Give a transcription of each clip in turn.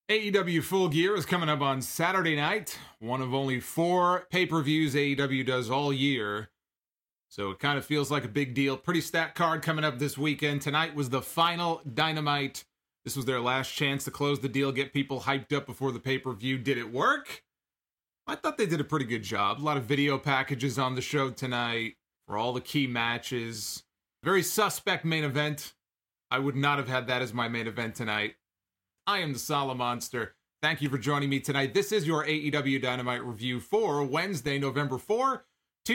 AEW Full Gear is coming up on Saturday night, one of only 4 pay-per-views AEW does all year. So it kind of feels like a big deal. Pretty stacked card coming up this weekend. Tonight was the final Dynamite. This was their last chance to close the deal, get people hyped up before the pay-per-view. Did it work? I thought they did a pretty good job. A lot of video packages on the show tonight for all the key matches. Very suspect main event. I would not have had that as my main event tonight. I am the Solid Monster. Thank you for joining me tonight. This is your AEW Dynamite review for Wednesday, November 4,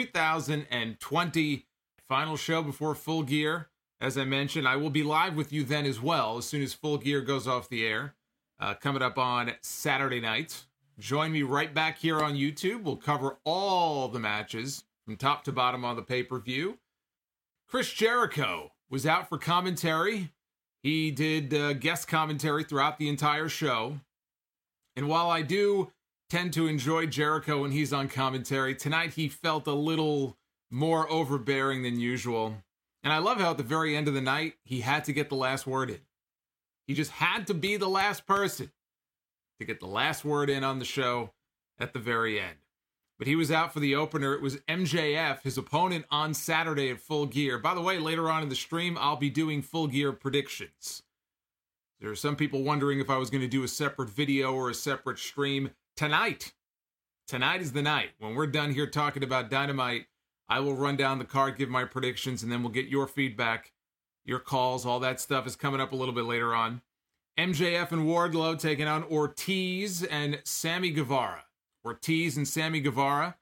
2020. Final show before Full Gear. As I mentioned, I will be live with you then as well, as soon as Full Gear goes off the air. Coming up on Saturday night. Join me right back here on YouTube. We'll cover all the matches from top to bottom on the pay-per-view. Chris Jericho was out for commentary. He did guest commentary throughout the entire show. And while I do tend to enjoy Jericho when he's on commentary, tonight he felt a little more overbearing than usual. And I love how at the very end of the night, he had to get the last word in. He just had to be the last person to get the last word in on the show at the very end. But he was out for the opener. It was MJF, his opponent on Saturday at Full Gear. By the way, later on in the stream, I'll be doing Full Gear predictions. There are some people wondering if I was going to do a separate video or a separate stream tonight. Tonight is the night. When we're done here talking about Dynamite, I will run down the card, give my predictions, and then we'll get your feedback, your calls. All that stuff is coming up a little bit later on. MJF and Wardlow taking on Ortiz and Sammy Guevara. Ortiz and Sammy Guevara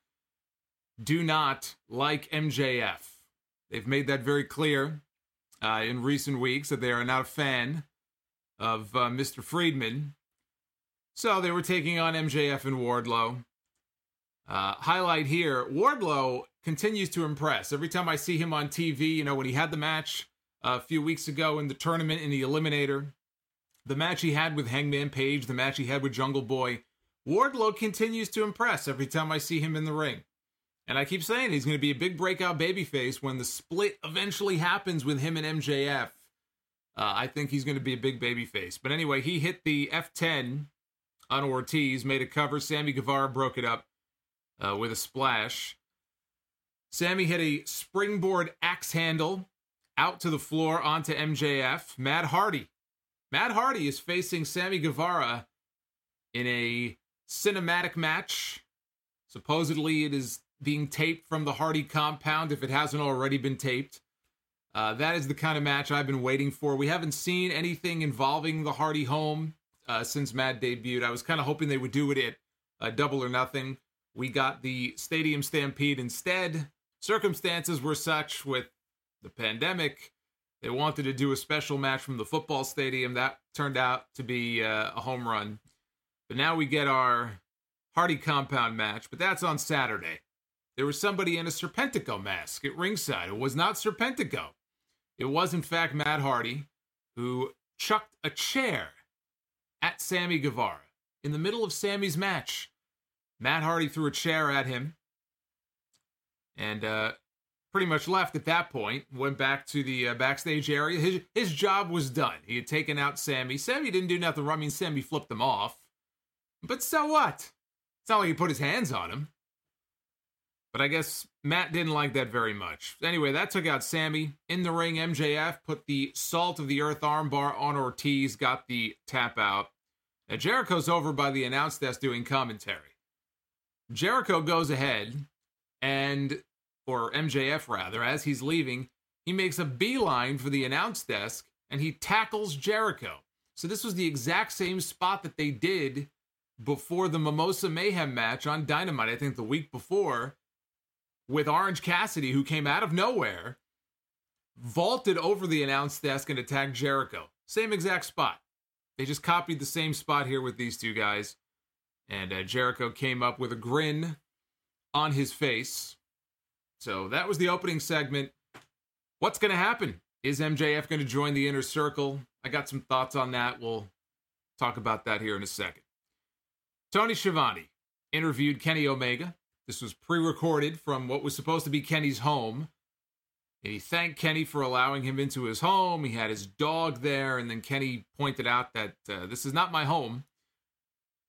do not like MJF. They've made that very clear in recent weeks that they are not a fan of Mr. Friedman. So they were taking on MJF and Wardlow. Highlight here, Wardlow continues to impress. Every time I see him on TV, when he had the match a few weeks ago in the tournament in the Eliminator, the match he had with Hangman Page, the match he had with Jungle Boy, Wardlow continues to impress every time I see him in the ring. And I keep saying he's going to be a big breakout babyface when the split eventually happens with him and MJF. I think he's going to be a big babyface. But anyway, he hit the F10 on Ortiz, made a cover. Sammy Guevara broke it up with a splash. Sammy hit a springboard axe handle out to the floor onto MJF. Matt Hardy. Matt Hardy is facing Sammy Guevara in a cinematic match. Supposedly it is being taped from the Hardy compound if it hasn't already been taped. That is the kind of match I've been waiting for. We haven't seen anything involving the Hardy home since Matt debuted. I was kind of hoping they would do it at Double or Nothing. We got the Stadium Stampede instead. Circumstances were such with the pandemic. They wanted to do a special match from the football stadium. That turned out to be a home run. But now we get our Hardy compound match, but that's on Saturday. There was somebody in a Serpentico mask at ringside. It was not Serpentico. It was, in fact, Matt Hardy, who chucked a chair at Sammy Guevara in the middle of Sammy's match. Matt Hardy threw a chair at him and pretty much left at that point. Went back to the backstage area. His job was done. He had taken out Sammy. Sammy didn't do nothing wrong. I mean, Sammy flipped him off. But so what? It's not like he put his hands on him. But I guess Matt didn't like that very much. Anyway, that took out Sammy. In the ring, MJF put the Salt of the Earth armbar on Ortiz, got the tap out. Now, Jericho's over by the announce desk doing commentary. Jericho goes ahead and, or MJF rather, as he's leaving, he makes a beeline for the announce desk and he tackles Jericho. So this was the exact same spot that they did before the Mimosa Mayhem match on Dynamite, I think the week before, with Orange Cassidy, who came out of nowhere, vaulted over the announce desk and attacked Jericho. Same exact spot. They just copied the same spot here with these two guys. And Jericho came up with a grin on his face. So that was the opening segment. What's going to happen? Is MJF going to join the Inner Circle? I got some thoughts on that. We'll talk about that here in a second. Tony Schiavone interviewed Kenny Omega. This was pre-recorded from what was supposed to be Kenny's home. And he thanked Kenny for allowing him into his home. He had his dog there, and then Kenny pointed out that this is not my home.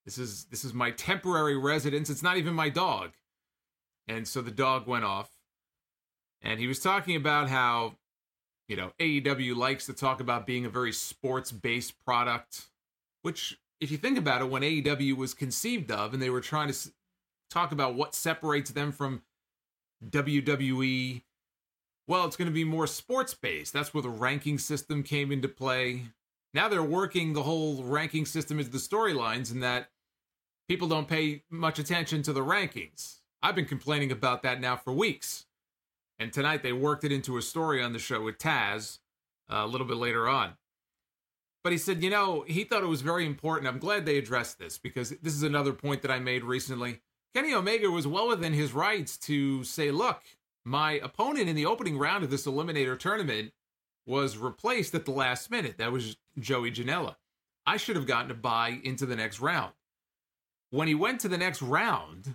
This is my temporary residence. It's not even my dog. And so the dog went off. And he was talking about how, AEW likes to talk about being a very sports-based product, which, if you think about it, when AEW was conceived of and they were trying to talk about what separates them from WWE, well, it's going to be more sports-based. That's where the ranking system came into play. Now they're working the whole ranking system into the storylines, and that people don't pay much attention to the rankings. I've been complaining about that now for weeks. And tonight they worked it into a story on the show with Taz a little bit later on. But he said, he thought it was very important. I'm glad they addressed this, because this is another point that I made recently. Kenny Omega was well within his rights to say, look, my opponent in the opening round of this Eliminator tournament was replaced at the last minute. That was Joey Janela. I should have gotten a bye into the next round. When he went to the next round,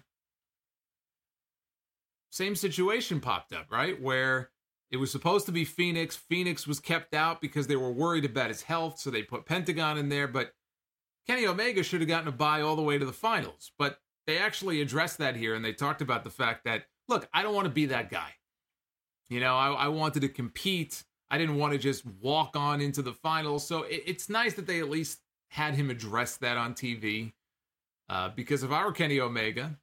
same situation popped up, right? Where it was supposed to be Phoenix. Phoenix was kept out because they were worried about his health, so they put Pentagon in there. But Kenny Omega should have gotten a bye all the way to the finals. But they actually addressed that here, and they talked about the fact that, look, I don't want to be that guy. I wanted to compete. I didn't want to just walk on into the finals. So it's nice that they at least had him address that on TV. Because if I were Kenny Omega,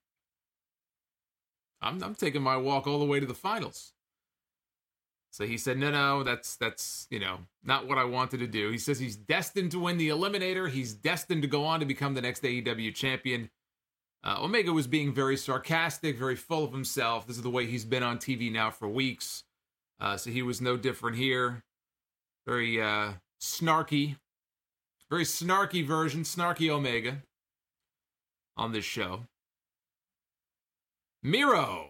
I'm taking my walk all the way to the finals. So he said, no, that's not what I wanted to do. He says he's destined to win the Eliminator. He's destined to go on to become the next AEW champion. Omega was being very sarcastic, very full of himself. This is the way he's been on TV now for weeks. So he was no different here. Very snarky. Very snarky version, snarky Omega on this show. Miro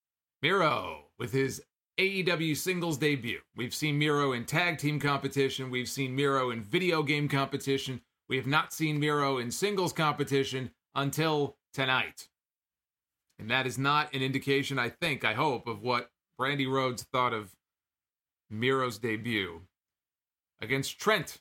with his AEW singles debut. We've seen Miro in tag team competition. We've seen Miro in video game competition. We have not seen Miro in singles competition until tonight. And that is not an indication, I hope, of what Brandy Rhodes thought of Miro's debut against Trent.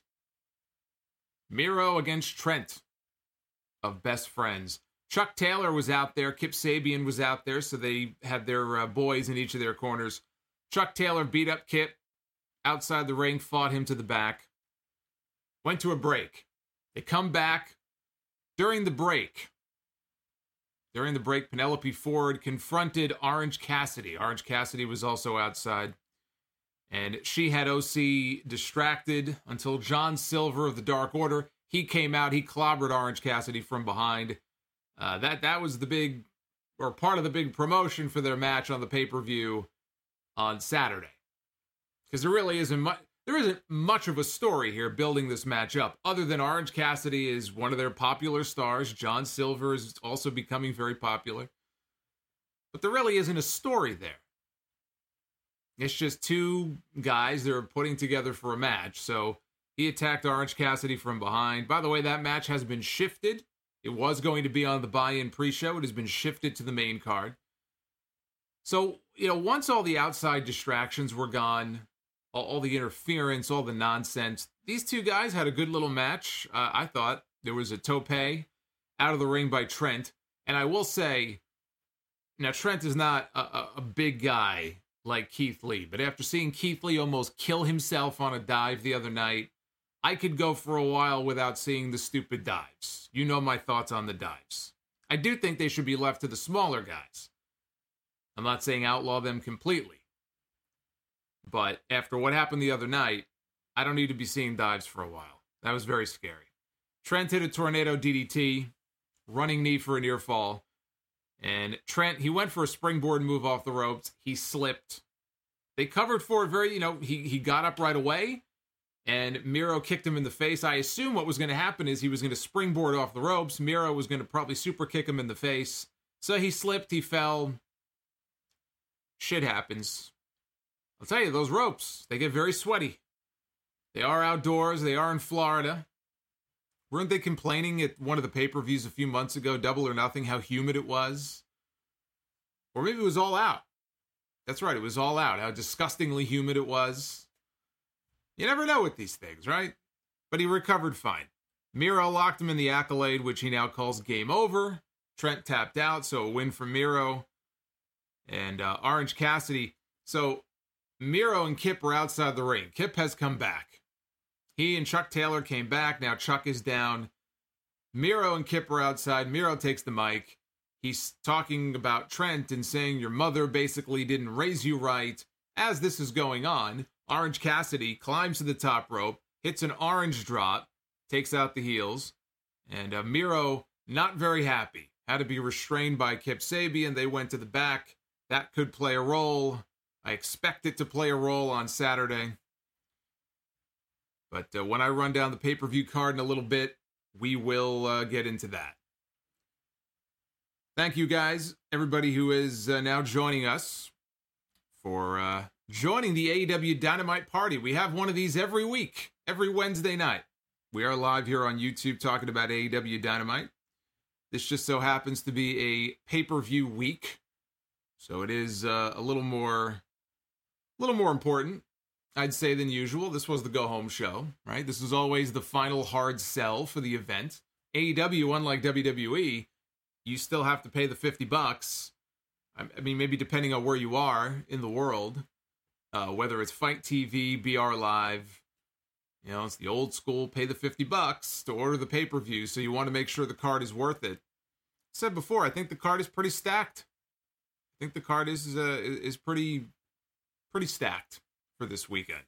Miro against Trent of Best Friends. Chuck Taylor was out there. Kip Sabian was out there, so they had their boys in each of their corners. Chuck Taylor beat up Kip outside the ring, fought him to the back. Went to a break. They come back. During the break, Penelope Ford confronted Orange Cassidy. Orange Cassidy was also outside. And she had OC distracted until John Silver of the Dark Order. He came out. He clobbered Orange Cassidy from behind. That was part of the big promotion for their match on the pay-per-view on Saturday. Because there isn't much of a story here building this match up, other than Orange Cassidy is one of their popular stars. John Silver is also becoming very popular. But there really isn't a story there. It's just two guys that are putting together for a match. So he attacked Orange Cassidy from behind. By the way, that match has been shifted. It was going to be on the buy-in pre-show. It has been shifted to the main card. So, once all the outside distractions were gone, all the interference, all the nonsense, these two guys had a good little match. I thought there was a tope out of the ring by Trent. And I will say, now Trent is not a big guy like Keith Lee. But after seeing Keith Lee almost kill himself on a dive the other night, I could go for a while without seeing the stupid dives. You know my thoughts on the dives. I do think they should be left to the smaller guys. I'm not saying outlaw them completely. But after what happened the other night, I don't need to be seeing dives for a while. That was very scary. Trent hit a tornado DDT, running knee for a near fall. And Trent, he went for a springboard move off the ropes. He slipped. They covered for it he got up right away. And Miro kicked him in the face. I assume what was going to happen is he was going to springboard off the ropes. Miro was going to probably super kick him in the face. So he slipped, he fell. Shit happens. I'll tell you, those ropes, they get very sweaty. They are outdoors. They are in Florida. Weren't they complaining at one of the pay-per-views a few months ago, Double or Nothing, how humid it was? Or maybe it was All Out. That's right, it was All Out, how disgustingly humid it was. You never know with these things, right? But he recovered fine. Miro locked him in the Accolade, which he now calls game over. Trent tapped out, so a win for Miro. And Orange Cassidy. So Miro and Kip were outside the ring. Kip has come back. He and Chuck Taylor came back. Now Chuck is down. Miro and Kip are outside. Miro takes the mic. He's talking about Trent and saying your mother basically didn't raise you right. As this is going on, Orange Cassidy climbs to the top rope, hits an orange drop, takes out the heels, and Miro not very happy. Had to be restrained by Kip Sabian. They went to the back. That could play a role. I expect it to play a role on Saturday. But when I run down the pay-per-view card in a little bit, we will get into that. Thank you guys, everybody who is now joining us for joining the AEW Dynamite Party. We have one of these every week, every Wednesday night. We are live here on YouTube talking about AEW Dynamite. This just so happens to be a pay-per-view week, so it is a little more important, I'd say, than usual. This was the go-home show, right? This is always the final hard sell for the event. AEW, unlike WWE, you still have to pay the $50. I mean, maybe depending on where you are in the world, whether it's Fight TV, BR Live, you know, it's the old school, pay the $50 to order the pay-per-view, so you want to make sure the card is worth it. I said before, I think the card is pretty stacked. I think the card is pretty stacked for this weekend.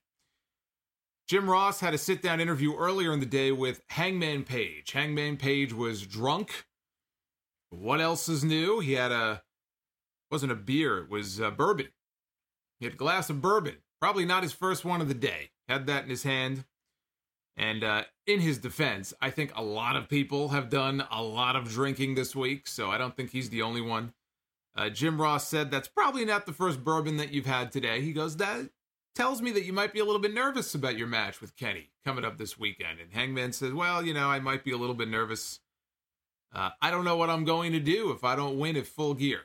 Jim Ross had a sit-down interview earlier in the day with Hangman Page. Hangman Page was drunk. What else is new? He had wasn't a beer, it was bourbon. He had a glass of bourbon. Probably not his first one of the day. Had that in his hand. And in his defense, I think a lot of people have done a lot of drinking this week, so I don't think he's the only one. Jim Ross said that's probably not the first bourbon that you've had today. He goes, that tells me that you might be a little bit nervous about your match with Kenny coming up this weekend. And Hangman says, well, you know, I might be a little bit nervous. I don't know what I'm going to do if I don't win at Full Gear.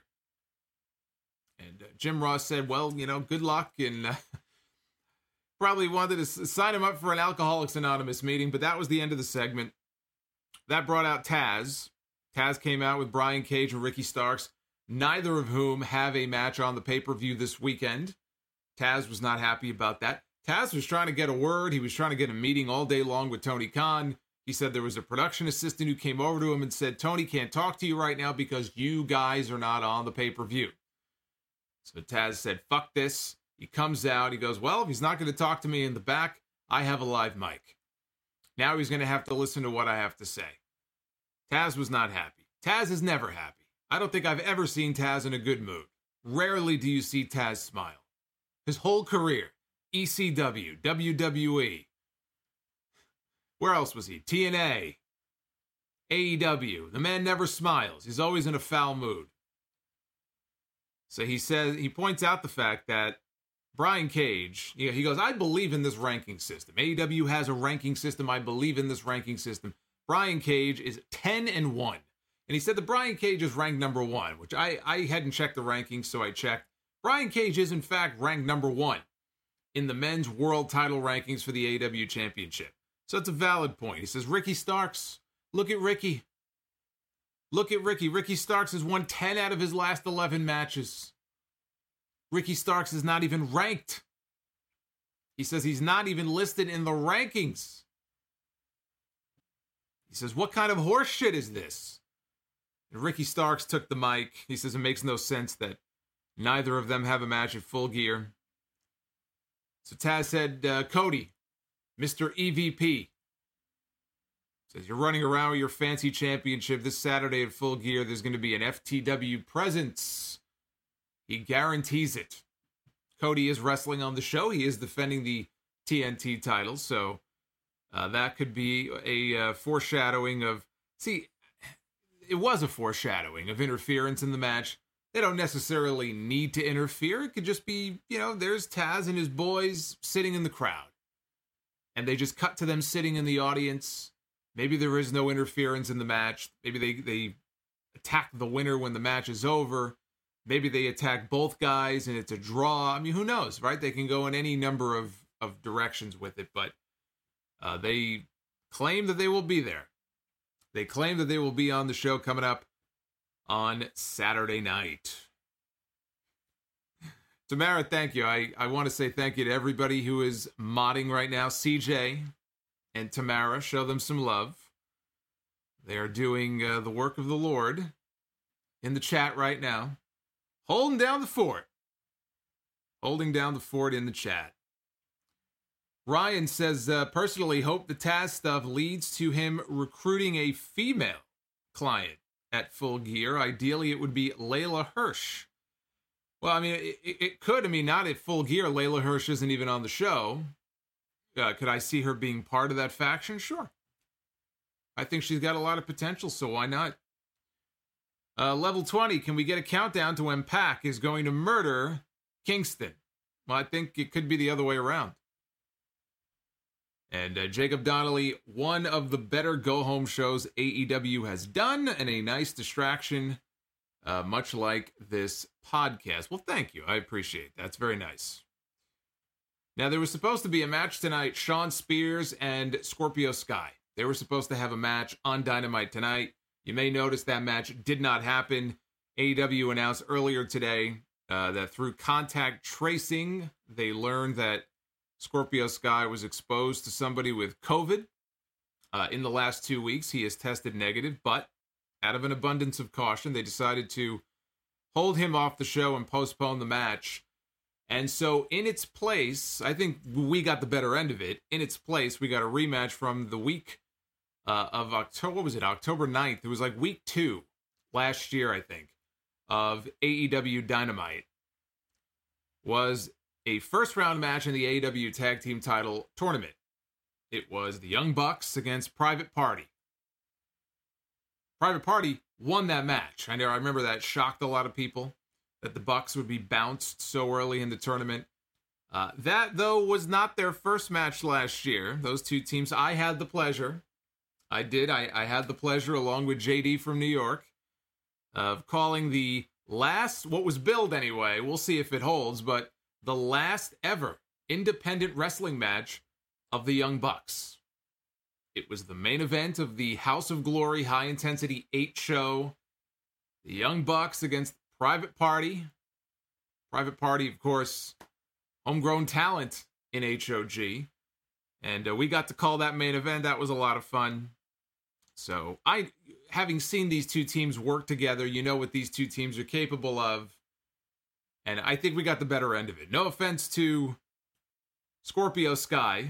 And Jim Ross said, well, you know, good luck. And probably wanted to sign him up for an Alcoholics Anonymous meeting, but that was the end of the segment. That brought out Taz. Taz came out with Brian Cage and Ricky Starks, neither of whom have a match on the pay-per-view this weekend. Taz was not happy about that. Taz was trying to get a word. He was trying to get a meeting all day long with Tony Khan. He said there was a production assistant who came over to him and said, Tony can't talk to you right now because you guys are not on the pay-per-view. So Taz said, fuck this. He comes out. He goes, well, if he's not going to talk to me in the back, I have a live mic. Now he's going to have to listen to what I have to say. Taz was not happy. Taz is never happy. I don't think I've ever seen Taz in a good mood. Rarely do you see Taz smile. His whole career, ECW, WWE. Where else was he? TNA, AEW. The man never smiles. He's always in a foul mood. So he points out the fact that Brian Cage, he goes, I believe in this ranking system. AEW has a ranking system. I believe in this ranking system. Brian Cage is 10-1. And he said that Brian Cage is ranked number 1, which I hadn't checked the rankings, so I checked. Brian Cage is, in fact, ranked number 1 in the men's world title rankings for the AEW Championship. So it's a valid point. He says, Ricky Starks, look at Ricky. Look at Ricky. Ricky Starks has won 10 out of his last 11 matches. Ricky Starks is not even ranked. He says he's not even listed in the rankings. He says, what kind of horse shit is this? And Ricky Starks took the mic. He says it makes no sense that neither of them have a match at Full Gear. So Taz said, Cody, Mr. EVP, says you're running around with your fancy championship this Saturday at Full Gear. There's going to be an FTW presence. He guarantees it. Cody is wrestling on the show. He is defending the TNT title, so that could be a foreshadowing of... See, it was a foreshadowing of interference in the match. They don't necessarily need to interfere. It could just be, you know, there's Taz and his boys sitting in the crowd. And they just cut to them sitting in the audience. Maybe there is no interference in the match. Maybe they attack the winner when the match is over. Maybe they attack both guys and it's a draw. I mean, who knows, right? They can go in any number of directions with it, but they claim that they will be there. They claim that they will be on the show coming up on Saturday night. Tamara, thank you. I want to say thank you to everybody who is modding right now. CJ and Tamara, show them some love. They are doing the work of the Lord in the chat right now. Holding down the fort. Holding down the fort in the chat. Ryan says, personally hope the Taz stuff leads to him recruiting a female client at Full Gear. Ideally, it would be Layla Hirsch. Well, I mean, it could. I mean, not at Full Gear. Layla Hirsch isn't even on the show. Could I see her being part of that faction? Sure. I think she's got a lot of potential, so why not? Level 20, can we get a countdown to when Pac is going to murder Kingston? Well, I think it could be the other way around. And Jacob Donnelly, one of the better go-home shows AEW has done, and a nice distraction, much like this podcast. Well, thank you. I appreciate that. That's very nice. Now, there was supposed to be a match tonight, Shawn Spears and Scorpio Sky. They were supposed to have a match on Dynamite tonight. You may notice that match did not happen. AEW announced earlier today that through contact tracing, they learned that Scorpio Sky was exposed to somebody with COVID in the last 2 weeks. He has tested negative, but out of an abundance of caution, they decided to hold him off the show and postpone the match. And so in its place, I think we got the better end of it. In its place, we got a rematch from the week of October. What was it? October 9th. It was like week 2 last year, I think, of AEW Dynamite. Was a first-round match in the AEW Tag Team Title Tournament. It was the Young Bucks against Private Party. Private Party won that match. I remember that shocked a lot of people, that the Bucks would be bounced so early in the tournament. That, though, was not their first match last year. Those two teams, I had the pleasure. I had the pleasure, along with JD from New York, of calling the last, what was billed anyway, we'll see if it holds, but the last ever independent wrestling match of the Young Bucks. It was the main event of the House of Glory High Intensity 8 show. The Young Bucks against Private Party. Private Party, of course, homegrown talent in HOG. And we got to call that main event. That was a lot of fun. So, having seen these two teams work together, you know what these two teams are capable of. And I think we got the better end of it. No offense to Scorpio Sky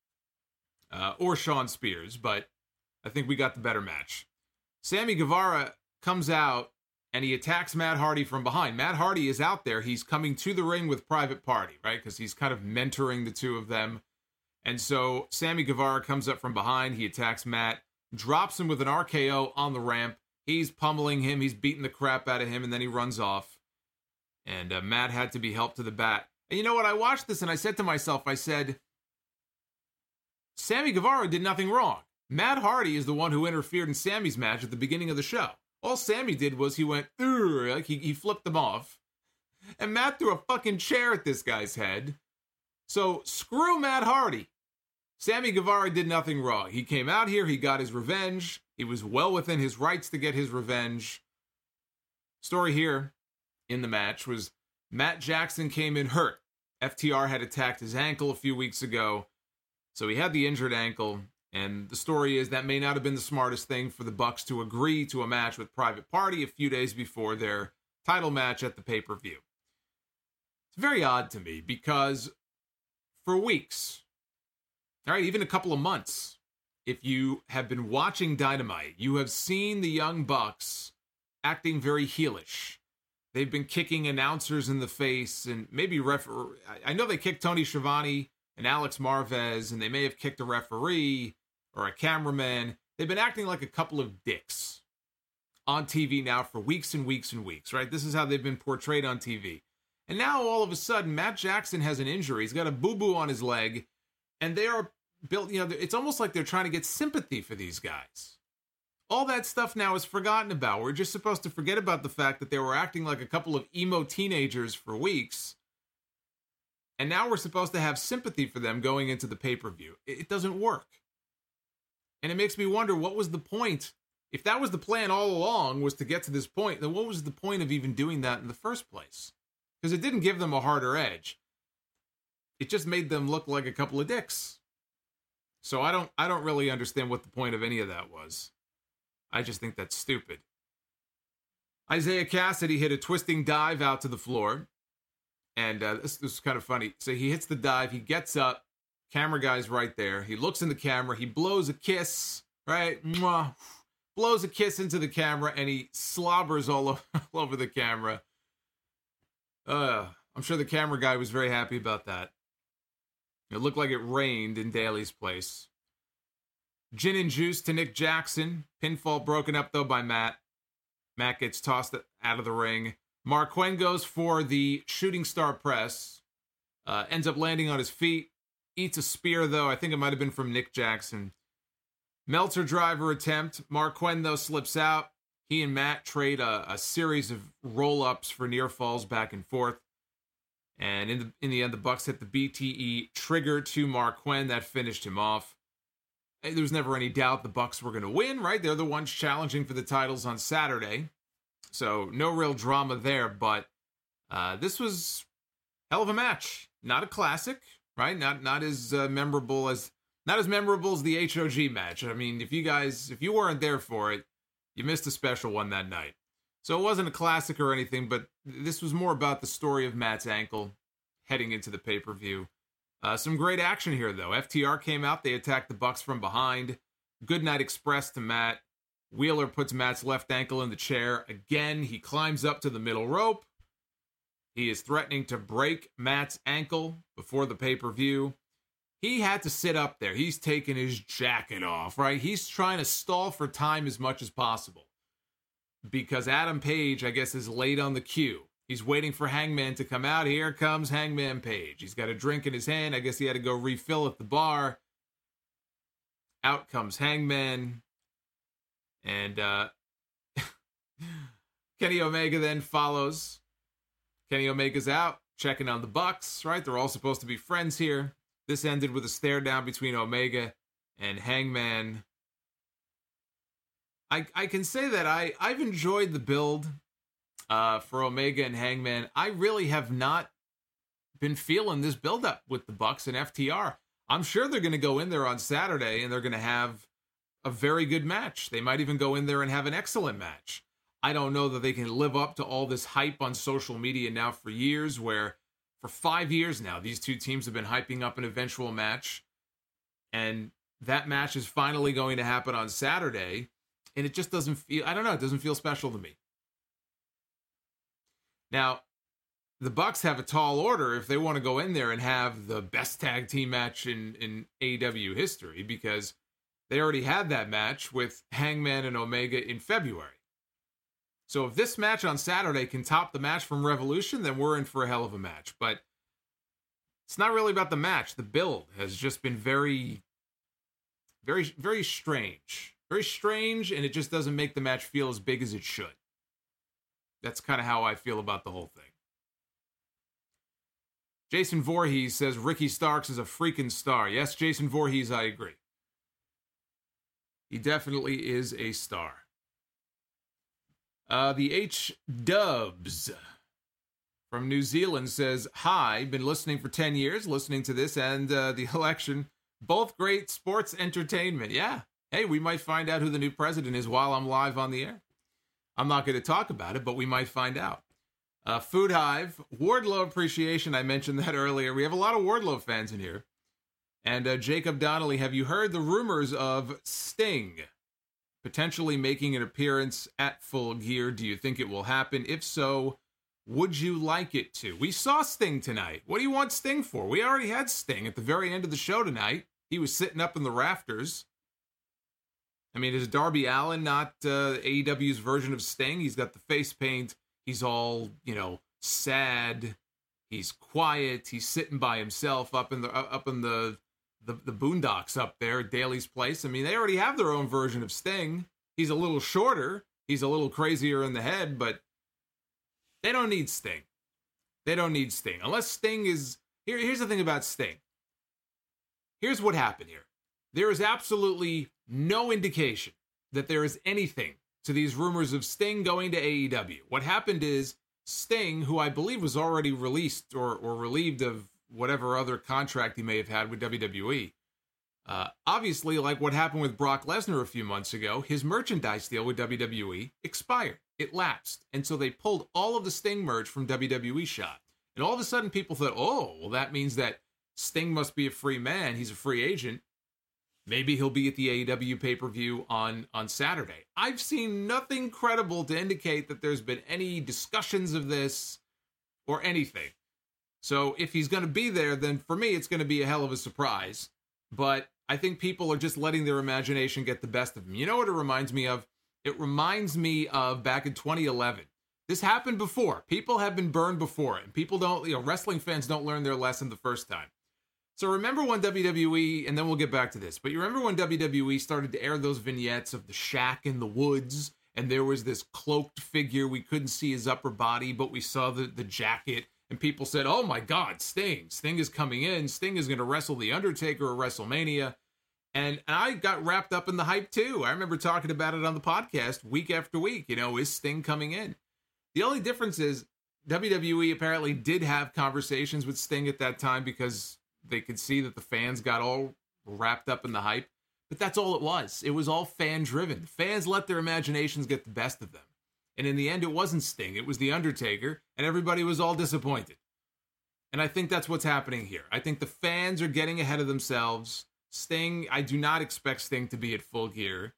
or Shawn Spears, but I think we got the better match. Sammy Guevara comes out and he attacks Matt Hardy from behind. Matt Hardy is out there. He's coming to the ring with Private Party, right? Because he's kind of mentoring the two of them. And so Sammy Guevara comes up from behind. He attacks Matt, drops him with an RKO on the ramp. He's pummeling him. He's beating the crap out of him, and then he runs off. And Matt had to be helped to the bat. And you know what? I watched this and I said to myself, I said, Sammy Guevara did nothing wrong. Matt Hardy is the one who interfered in Sammy's match at the beginning of the show. All Sammy did was he went, like he flipped him off. And Matt threw a fucking chair at this guy's head. So screw Matt Hardy. Sammy Guevara did nothing wrong. He came out here, he got his revenge. He was well within his rights to get his revenge. Story here in the match was Matt Jackson came in hurt. FTR had attacked his ankle a few weeks ago, so he had the injured ankle, and the story is that may not have been the smartest thing for the Bucks to agree to a match with Private Party a few days before their title match at the pay-per-view. It's very odd to me because for weeks, all right, even a couple of months, if you have been watching Dynamite, you have seen the Young Bucks acting very heelish. They've been kicking announcers in the face and maybe I know they kicked Tony Schiavone and Alex Marvez, and they may have kicked a referee or a cameraman. They've been acting like a couple of dicks on TV now for weeks and weeks and weeks, right? This is how they've been portrayed on TV. And now all of a sudden, Matt Jackson has an injury. He's got a boo-boo on his leg, and they are built, it's almost like they're trying to get sympathy for these guys. All that stuff now is forgotten about. We're just supposed to forget about the fact that they were acting like a couple of emo teenagers for weeks. And now we're supposed to have sympathy for them going into the pay-per-view. It doesn't work. And it makes me wonder, what was the point If that was the plan all along, was to get to this point, then what was the point of even doing that in the first place? Because it didn't give them a harder edge. It just made them look like a couple of dicks. So I don't really understand what the point of any of that was. I just think that's stupid. Isaiah Cassidy hit a twisting dive out to the floor. And this is kind of funny. So he hits the dive, he gets up, camera guy's right there. He looks in the camera, he blows a kiss, right? Mwah. Blows a kiss into the camera, and he slobbers all over the camera. I'm sure the camera guy was very happy about that. It looked like it rained in Daly's place. Gin and juice to Nick Jackson. Pinfall broken up, though, by Matt. Matt gets tossed out of the ring. Marquand goes for the shooting star press. Ends up landing on his feet. Eats a spear, though. I think it might have been from Nick Jackson. Meltzer driver attempt. Marquand, though, slips out. He and Matt trade a series of roll-ups for near falls back and forth. And in the end, the Bucks hit the BTE trigger to Marquand. That finished him off. There was never any doubt the Bucks were going to win, right? They're the ones challenging for the titles on Saturday. So no real drama there, but this was hell of a match. Not a classic, right? Not as memorable as the HOG match. I mean, if you weren't there for it, you missed a special one that night. So it wasn't a classic or anything, but this was more about the story of Matt's ankle heading into the pay-per-view. Some great action here, though. FTR came out. They attacked the Bucks from behind. Goodnight Express to Matt. Wheeler puts Matt's left ankle in the chair. Again, he climbs up to the middle rope. He is threatening to break Matt's ankle before the pay-per-view. He had to sit up there. He's taking his jacket off, right? He's trying to stall for time as much as possible. Because Adam Page, I guess, is late on the cue. He's waiting for Hangman to come out. Here comes Hangman Page. He's got a drink in his hand. I guess he had to go refill at the bar. Out comes Hangman. And Kenny Omega then follows. Kenny Omega's out, checking on the Bucks, right? They're all supposed to be friends here. This ended with a stare down between Omega and Hangman. I can say that I've enjoyed the build for Omega and Hangman. I really have not been feeling this build-up with the Bucks and FTR. I'm sure they're going to go in there on Saturday and they're going to have a very good match. They might even go in there and have an excellent match. I don't know that they can live up to all this hype on social media now for years, where for 5 years now, these two teams have been hyping up an eventual match. And that match is finally going to happen on Saturday. And it just doesn't feel, I don't know, it doesn't feel special to me. Now, the Bucks have a tall order if they want to go in there and have the best tag team match in AEW history, because they already had that match with Hangman and Omega in February. So if this match on Saturday can top the match from Revolution, then we're in for a hell of a match. But it's not really about the match. The build has just been very, very, very strange. Very strange, and it just doesn't make the match feel as big as it should. That's kind of how I feel about the whole thing. Jason Voorhees says Ricky Starks is a freaking star. Yes, Jason Voorhees, I agree. He definitely is a star. The H-Dubs from New Zealand says, hi, been listening for 10 years, listening to this and the election. Both great sports entertainment. Yeah. Hey, we might find out who the new president is while I'm live on the air. I'm not going to talk about it, but we might find out. Food Hive, Wardlow appreciation. I mentioned that earlier. We have a lot of Wardlow fans in here. And Jacob Donnelly, have you heard the rumors of Sting potentially making an appearance at Full Gear? Do you think it will happen? If so, would you like it to? We saw Sting tonight. What do you want Sting for? We already had Sting at the very end of the show tonight. He was sitting up in the rafters. I mean, is Darby Allin not AEW's version of Sting? He's got the face paint. He's all, sad. He's quiet. He's sitting by himself up in the boondocks up there at Daly's place. I mean, they already have their own version of Sting. He's a little shorter. He's a little crazier in the head, but they don't need Sting. They don't need Sting. Unless Sting is... Here's the thing about Sting. Here's what happened here. There is absolutely no indication that there is anything to these rumors of Sting going to AEW. What happened is Sting, who I believe was already released or relieved of whatever other contract he may have had with WWE, obviously, like what happened with Brock Lesnar a few months ago, his merchandise deal with WWE expired. It lapsed. And so they pulled all of the Sting merch from WWE shop. And all of a sudden people thought, oh, well, that means that Sting must be a free man. He's a free agent. Maybe he'll be at the AEW pay-per-view on Saturday. I've seen nothing credible to indicate that there's been any discussions of this or anything. So if he's going to be there, then for me, it's going to be a hell of a surprise. But I think people are just letting their imagination get the best of them. You know what it reminds me of? It reminds me of back in 2011. This happened before. People have been burned before. And people don't, wrestling fans don't learn their lesson the first time. So remember when WWE, and then we'll get back to this, but you remember when WWE started to air those vignettes of the shack in the woods, and there was this cloaked figure, we couldn't see his upper body, but we saw the jacket, and people said, oh my God, Sting is coming in, Sting is going to wrestle The Undertaker at WrestleMania, and I got wrapped up in the hype too. I remember talking about it on the podcast week after week, is Sting coming in? The only difference is WWE apparently did have conversations with Sting at that time because they could see that the fans got all wrapped up in the hype, but that's all it was. It was all fan-driven. Fans let their imaginations get the best of them. And in the end, it wasn't Sting. It was The Undertaker, and everybody was all disappointed. And I think that's what's happening here. I think the fans are getting ahead of themselves. Sting, I do not expect Sting to be at Full Gear.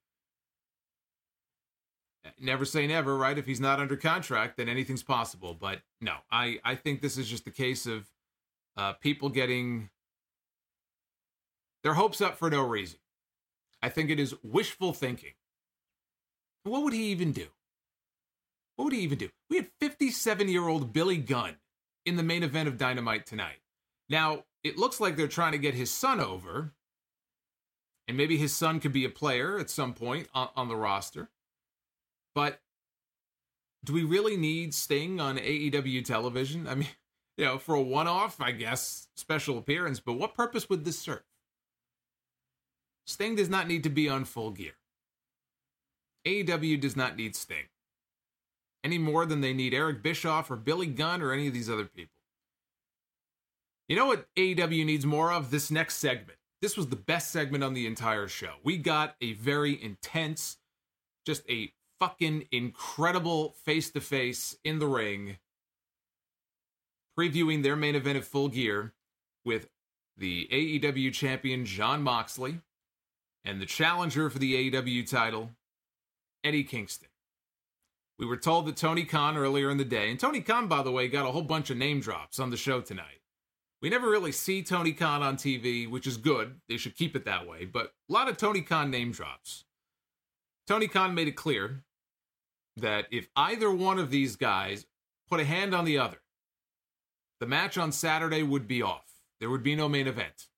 Never say never, right? If he's not under contract, then anything's possible. But no, I think this is just a case of people getting their hopes up for no reason. I think it is wishful thinking. What would he even do? What would he even do? We had 57-year-old Billy Gunn in the main event of Dynamite tonight. Now, it looks like they're trying to get his son over, and maybe his son could be a player at some point on the roster. But do we really need Sting on AEW television? I mean, for a one-off, I guess, special appearance, but what purpose would this serve? Sting does not need to be on Full Gear. AEW does not need Sting any more than they need Eric Bischoff or Billy Gunn or any of these other people. You know what AEW needs more of? This next segment. This was the best segment on the entire show. We got a very intense, just a fucking incredible face-to-face in the ring, previewing their main event of Full Gear with the AEW champion Jon Moxley and the challenger for the AEW title, Eddie Kingston. We were told that Tony Khan earlier in the day, and Tony Khan, by the way, got a whole bunch of name drops on the show tonight. We never really see Tony Khan on TV, which is good. They should keep it that way, but a lot of Tony Khan name drops. Tony Khan made it clear that if either one of these guys put a hand on the other, the match on Saturday would be off. There would be no main event.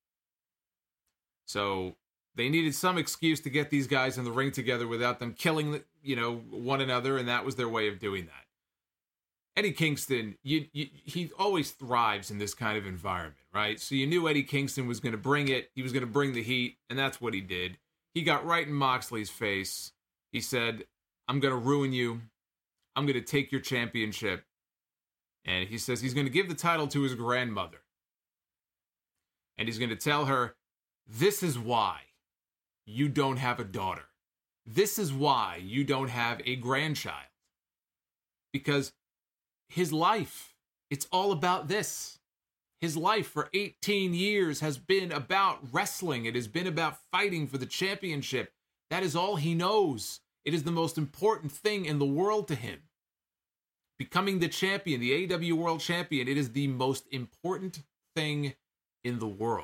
So they needed some excuse to get these guys in the ring together without them killing, one another, and that was their way of doing that. Eddie Kingston, he always thrives in this kind of environment, right? So you knew Eddie Kingston was going to bring it. He was going to bring the heat, and that's what he did. He got right in Moxley's face. He said, I'm going to ruin you. I'm going to take your championship. And he says he's going to give the title to his grandmother. And he's going to tell her, this is why you don't have a daughter. This is why you don't have a grandchild. Because his life, it's all about this. His life for 18 years has been about wrestling. It has been about fighting for the championship. That is all he knows. It is the most important thing in the world to him. Becoming the champion, the AEW World Champion, it is the most important thing in the world.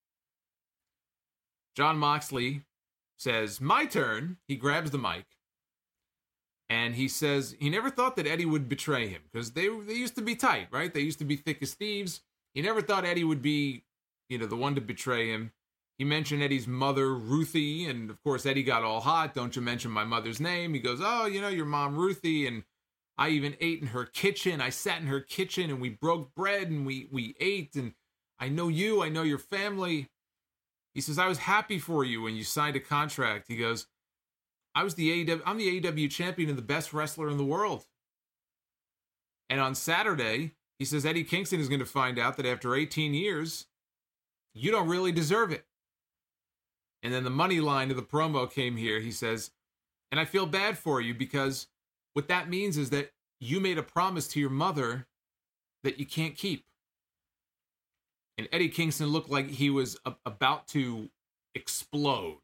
Jon Moxley says, my turn. He grabs the mic. And he says he never thought that Eddie would betray him because they used to be tight, right? They used to be thick as thieves. He never thought Eddie would be, the one to betray him. He mentioned Eddie's mother, Ruthie, and of course Eddie got all hot. Don't you mention my mother's name? He goes, oh, your mom, Ruthie, and I even ate in her kitchen. I sat in her kitchen and we broke bread and we ate, and I know you, I know your family. He says, I was happy for you when you signed a contract. He goes, I'm the AEW champion and the best wrestler in the world. And on Saturday, he says Eddie Kingston is going to find out that after 18 years, you don't really deserve it. And then the money line of the promo came here. He says, and I feel bad for you because what that means is that you made a promise to your mother that you can't keep. And Eddie Kingston looked like he was about to explode.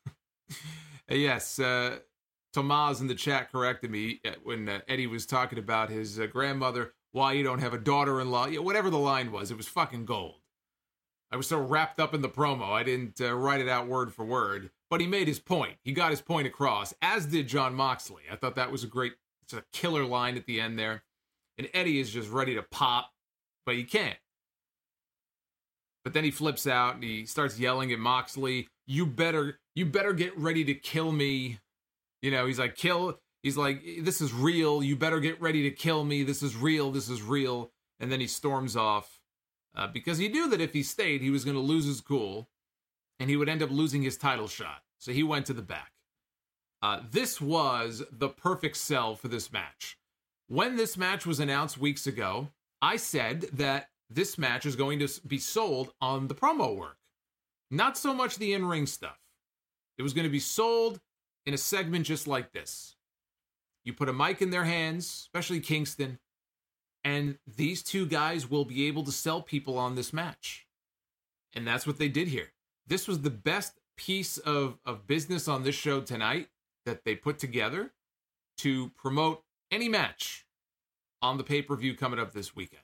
Yes, Tomas in the chat corrected me when Eddie was talking about his grandmother, why you don't have a daughter-in-law. Yeah, whatever the line was, it was fucking gold. I was so wrapped up in the promo, I didn't write it out word for word. But he made his point. He got his point across, as did Jon Moxley. I thought that was it's a killer line at the end there. And Eddie is just ready to pop, but he can't. But then he flips out and he starts yelling at Moxley, you better get ready to kill me. You know, he's like, this is real. You better get ready to kill me. This is real. And then he storms off because he knew that if he stayed, he was going to lose his cool and he would end up losing his title shot. So he went to the back. This was the perfect sell for this match. When this match was announced weeks ago, I said that this match is going to be sold on the promo work. Not so much the in-ring stuff. It was going to be sold in a segment just like this. You put a mic in their hands, especially Kingston, and these two guys will be able to sell people on this match. And that's what they did here. This was the best piece of business on this show tonight that they put together to promote any match on the pay-per-view coming up this weekend.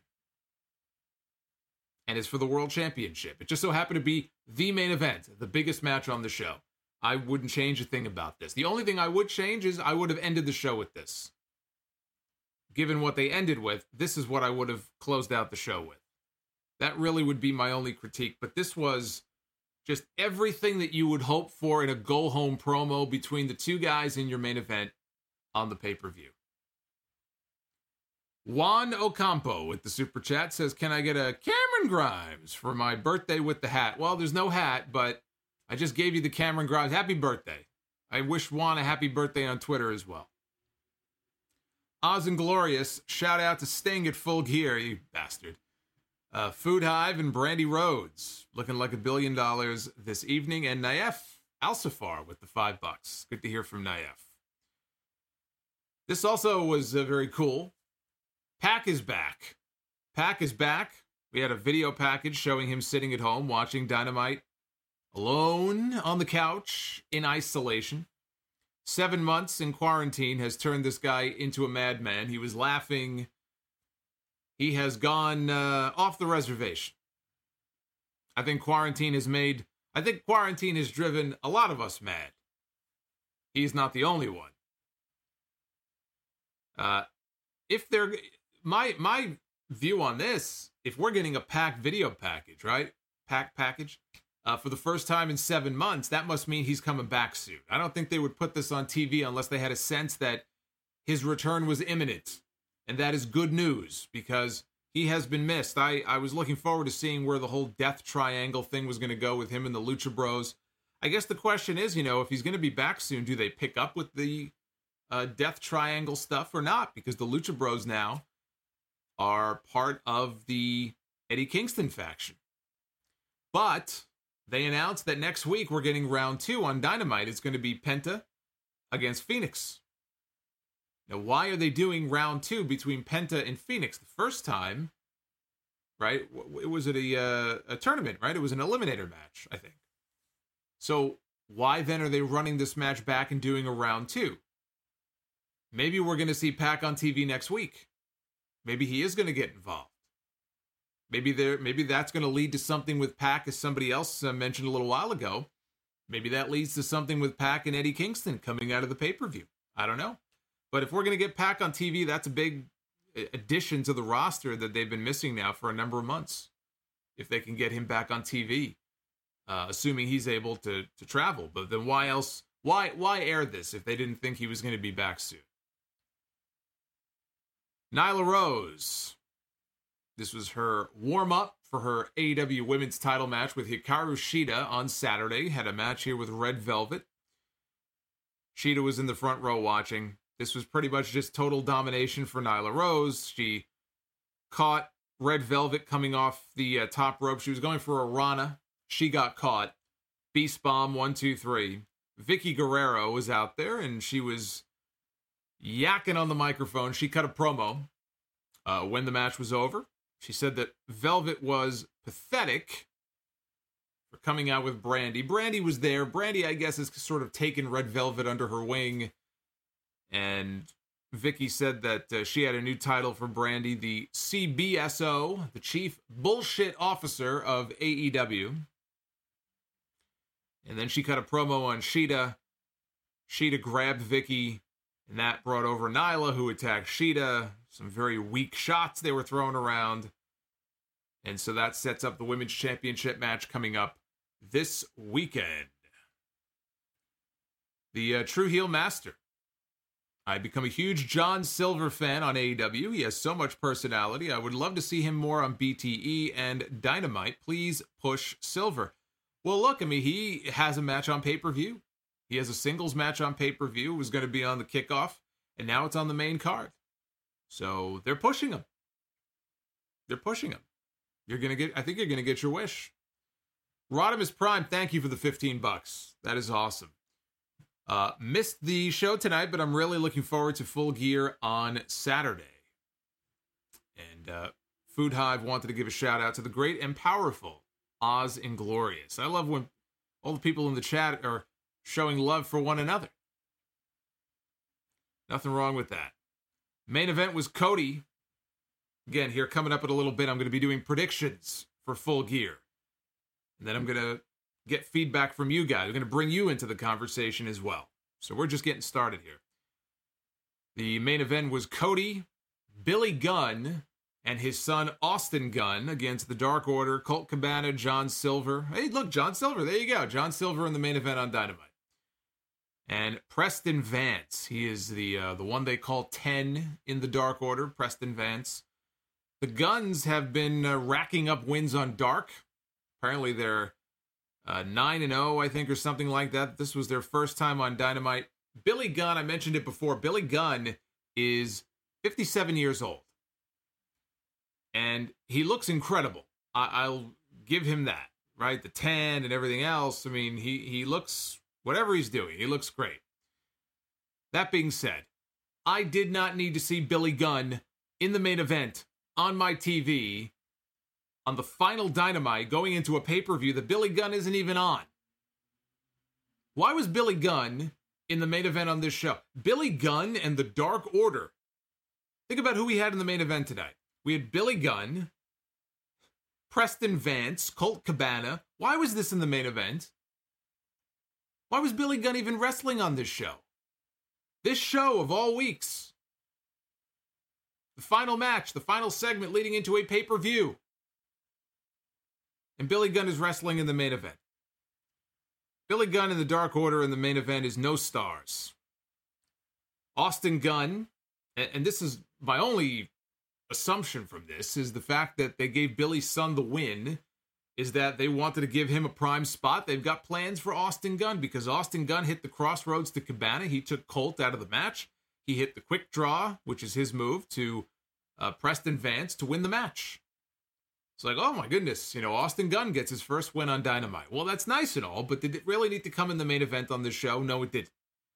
And it's for the World Championship. It just so happened to be the main event, the biggest match on the show. I wouldn't change a thing about this. The only thing I would change is I would have ended the show with this. Given what they ended with, this is what I would have closed out the show with. That really would be my only critique. But this was just everything that you would hope for in a go-home promo between the two guys in your main event on the pay-per-view. Juan Ocampo with the super chat says, can I get a Cameron Grimes for my birthday with the hat? Well, there's no hat, but I just gave you the Cameron Grimes. Happy birthday. I wish Juan a happy birthday on Twitter as well. Oz and Glorious, shout out to Sting at Full Gear, you bastard. Food Hive and Brandy Rhodes, looking like $1 billion this evening. And Naif Alsafar with the $5. Good to hear from Naif. This also was very cool. Pac is back. Pac is back. We had a video package showing him sitting at home watching Dynamite alone on the couch in isolation. 7 months in quarantine has turned this guy into a madman. He was laughing. He has gone off the reservation. I think quarantine has driven a lot of us mad. He's not the only one. My view on this, if we're getting a Pac video package, right? Pac package, for the first time in 7 months, that must mean he's coming back soon. I don't think they would put this on TV unless they had a sense that his return was imminent. And that is good news because he has been missed. I was looking forward to seeing where the whole Death Triangle thing was going to go with him and the Lucha Bros. I guess the question is, if he's going to be back soon, do they pick up with the Death Triangle stuff or not? Because the Lucha Bros now are part of the Eddie Kingston faction. But they announced that next week we're getting round 2 on Dynamite. It's going to be Penta against Phoenix. Now, why are they doing round 2 between Penta and Phoenix? The first time, right, it was at a tournament, right? It was an eliminator match, I think. So why then are they running this match back and doing a round 2? Maybe we're going to see Pac on TV next week. Maybe he is going to get involved. Maybe that's going to lead to something with Pac, as somebody else mentioned a little while ago. Maybe that leads to something with Pac and Eddie Kingston coming out of the pay-per-view. I don't know. But if we're going to get Pac on TV, that's a big addition to the roster that they've been missing now for a number of months. If they can get him back on TV, assuming he's able to travel. But then why else? Why air this if they didn't think he was going to be back soon? Nyla Rose. This was her warm-up for her AEW Women's title match with Hikaru Shida on Saturday. Had a match here with Red Velvet. Shida was in the front row watching. This was pretty much just total domination for Nyla Rose. She caught Red Velvet coming off the top rope. She was going for a Rana. She got caught. Beast Bomb, 1, 2, 3. Vicky Guerrero was out there, and she was yakking on the microphone. She cut a promo when the match was over. She said that Velvet was pathetic for coming out with Brandy. Brandy was there. Brandy, I guess, has sort of taken Red Velvet under her wing. And Vicky said that she had a new title for Brandy, the CBSO, the Chief Bullshit Officer of AEW. And then she cut a promo on Shida. Shida grabbed Vicky, and that brought over Nyla, who attacked Shida. Some very weak shots they were throwing around. And so that sets up the Women's Championship match coming up this weekend. The True Heel Master. I've become a huge John Silver fan on AEW. He has so much personality. I would love to see him more on BTE and Dynamite. Please push Silver. Well, look, I mean, he has a match on pay-per-view. He has a singles match on pay-per-view. It was going to be on the kickoff, and now it's on the main card. So they're pushing him. They're pushing him. I think you're going to get your wish. Rodimus Prime, thank you for the $15. That is awesome. Missed the show tonight, but I'm really looking forward to Full Gear on Saturday. And Food Hive wanted to give a shout out to the great and powerful Oz Inglorious. I love when all the people in the chat are showing love for one another. Nothing wrong with that. Main event was Cody. Again, here coming up in a little bit, I'm going to be doing predictions for Full Gear. And then I'm going to get feedback from you guys. I'm going to bring you into the conversation as well. So we're just getting started here. The main event was Cody, Billy Gunn, and his son Austin Gunn against the Dark Order, Colt Cabana, John Silver. Hey, look, John Silver. There you go. John Silver in the main event on Dynamite. And Preston Vance. He is the one they call 10 in the Dark Order, Preston Vance. The Guns have been racking up wins on Dark. Apparently they're 9-0, I think, or something like that. This was their first time on Dynamite. Billy Gunn, I mentioned it before. Billy Gunn is 57 years old. And he looks incredible. I'll give him that, right? The 10 and everything else. I mean, he looks, whatever he's doing, he looks great. That being said, I did not need to see Billy Gunn in the main event on my TV on the final Dynamite going into a pay-per-view that Billy Gunn isn't even on. Why was Billy Gunn in the main event on this show? Billy Gunn and the Dark Order. Think about who we had in the main event tonight. We had Billy Gunn, Preston Vance, Colt Cabana. Why was this in the main event? Why was Billy Gunn even wrestling on this show? This show of all weeks. The final match, the final segment leading into a pay-per-view. And Billy Gunn is wrestling in the main event. Billy Gunn in the Dark Order in the main event is no stars. Austin Gunn, and this is my only assumption from this, is the fact that they gave Billy's son the win, is that they wanted to give him a prime spot. They've got plans for Austin Gunn because Austin Gunn hit the crossroads to Cabana. He took Colt out of the match. He hit the quick draw, which is his move, to Preston Vance to win the match. It's like, oh my goodness, Austin Gunn gets his first win on Dynamite. Well, that's nice and all, but did it really need to come in the main event on this show? No, it didn't.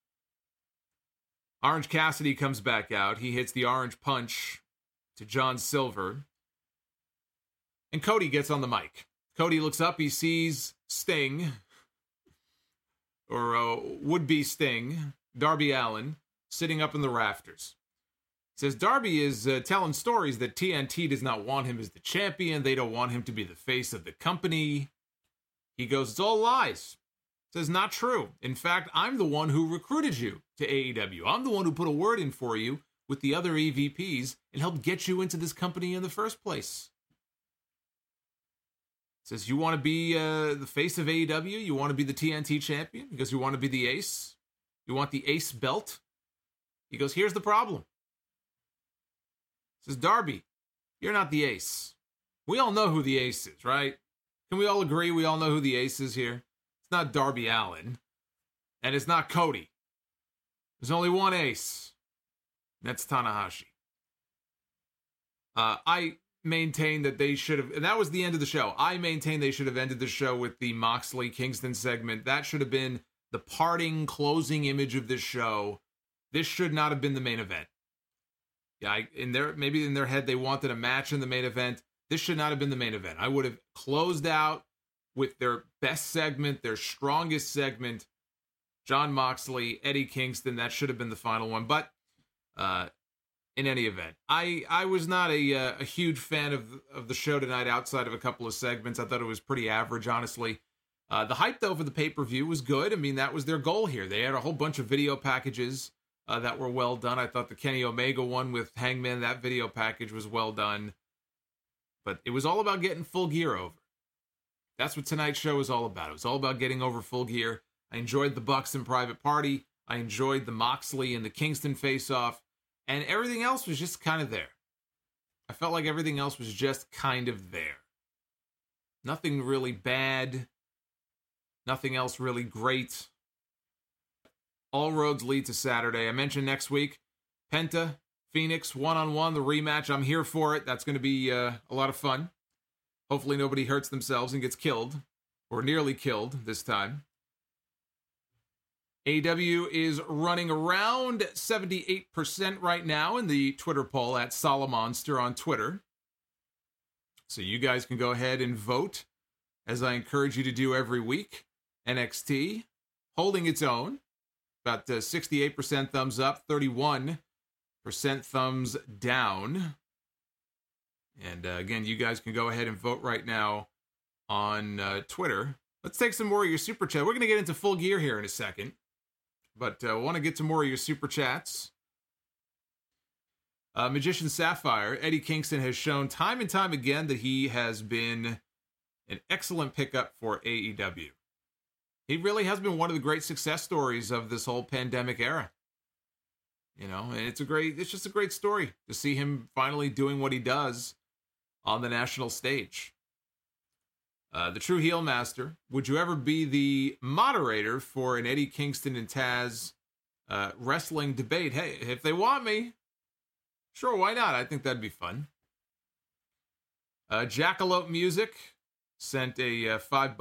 Orange Cassidy comes back out. He hits the orange punch to John Silver. And Cody gets on the mic. Cody looks up. He sees Sting, or would-be Sting, Darby Allin, sitting up in the rafters. He says Darby is telling stories that TNT does not want him as the champion. They don't want him to be the face of the company. He goes, it's all lies. Says, not true. In fact, I'm the one who recruited you to AEW. I'm the one who put a word in for you with the other EVPs and helped get you into this company in the first place. Says, you want to be the face of AEW? You want to be the TNT champion because you want to be the ace? You want the ace belt? He goes, here's the problem. Says, Darby, you're not the ace. We all know who the ace is, right? Can we all agree we all know who the ace is here? It's not Darby Allin. And it's not Cody. There's only one ace. That's Tanahashi. I maintain that they should have, and that was the end of the show. I maintain they should have ended the show with the Moxley Kingston segment. That should have been the parting, closing image of this show. This should not have been the main event. Yeah, maybe in their head they wanted a match in the main event. This should not have been the main event. I would have closed out with their best segment, their strongest segment, Jon Moxley, Eddie Kingston. That should have been the final one. But in any event, I was not a huge fan of the show tonight outside of a couple of segments. I thought it was pretty average, honestly. The hype, though, for the pay-per-view was good. I mean, that was their goal here. They had a whole bunch of video packages that were well done. I thought the Kenny Omega one with Hangman, that video package was well done. But it was all about getting Full Gear over. That's what tonight's show was all about. It was all about getting over Full Gear. I enjoyed the Bucks and Private Party. I enjoyed the Moxley and the Kingston face-off. And everything else was just kind of there. I felt like everything else was just kind of there. Nothing really bad. Nothing else really great. All roads lead to Saturday. I mentioned next week, Penta, Phoenix, one-on-one, the rematch. I'm here for it. That's going to be a lot of fun. Hopefully nobody hurts themselves and gets killed, or nearly killed this time. AEW is running around 78% right now in the Twitter poll at Solomonster on Twitter. So you guys can go ahead and vote, as I encourage you to do every week. NXT holding its own. About 68% thumbs up, 31% thumbs down. And again, you guys can go ahead and vote right now on Twitter. Let's take some more of your super chat. We're going to get into Full Gear here in a second. But I want to get to more of your super chats. Magician Sapphire, Eddie Kingston has shown time and time again that he has been an excellent pickup for AEW. He really has been one of the great success stories of this whole pandemic era. You know, and it's just a great story to see him finally doing what he does on the national stage. The True Heel Master, would you ever be the moderator for an Eddie Kingston and Taz wrestling debate? Hey, if they want me, sure, why not? I think that'd be fun. Jackalope Music sent a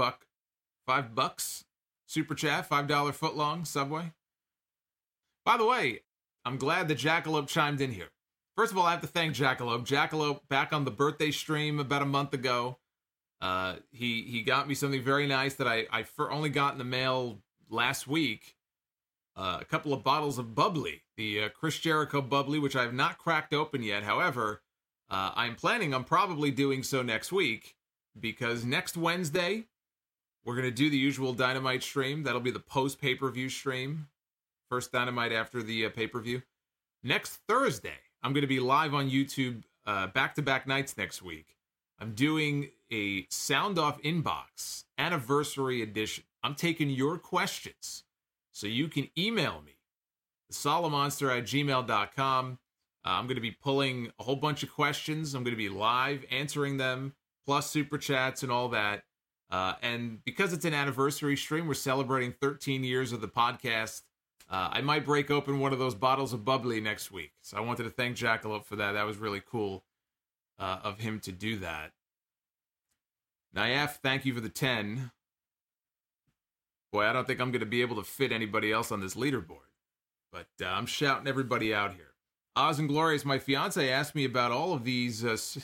$5 super chat, $5 footlong Subway. By the way, I'm glad that Jackalope chimed in here. First of all, I have to thank Jackalope. Jackalope, back on the birthday stream about a month ago, he got me something very nice that I only got in the mail last week. A couple of bottles of bubbly, the Chris Jericho bubbly, which I have not cracked open yet. However, I'm planning on probably doing so next week, because next Wednesday, we're going to do the usual Dynamite stream. That'll be the post-pay-per-view stream. First Dynamite after the pay-per-view. Next Thursday, I'm going to be live on YouTube back-to-back nights next week. I'm doing a Sound Off Inbox anniversary edition. I'm taking your questions, so you can email me, solomonster@gmail.com. I'm going to be pulling a whole bunch of questions. I'm going to be live answering them, plus super chats and all that. And because it's an anniversary stream, we're celebrating 13 years of the podcast. I might break open one of those bottles of bubbly next week. So I wanted to thank Jackalope for that. That was really cool of him to do that. Nayef, thank you for the 10. Boy, I don't think I'm going to be able to fit anybody else on this leaderboard. But I'm shouting everybody out here. Oz and Glorious, my fiance, asked me about all of these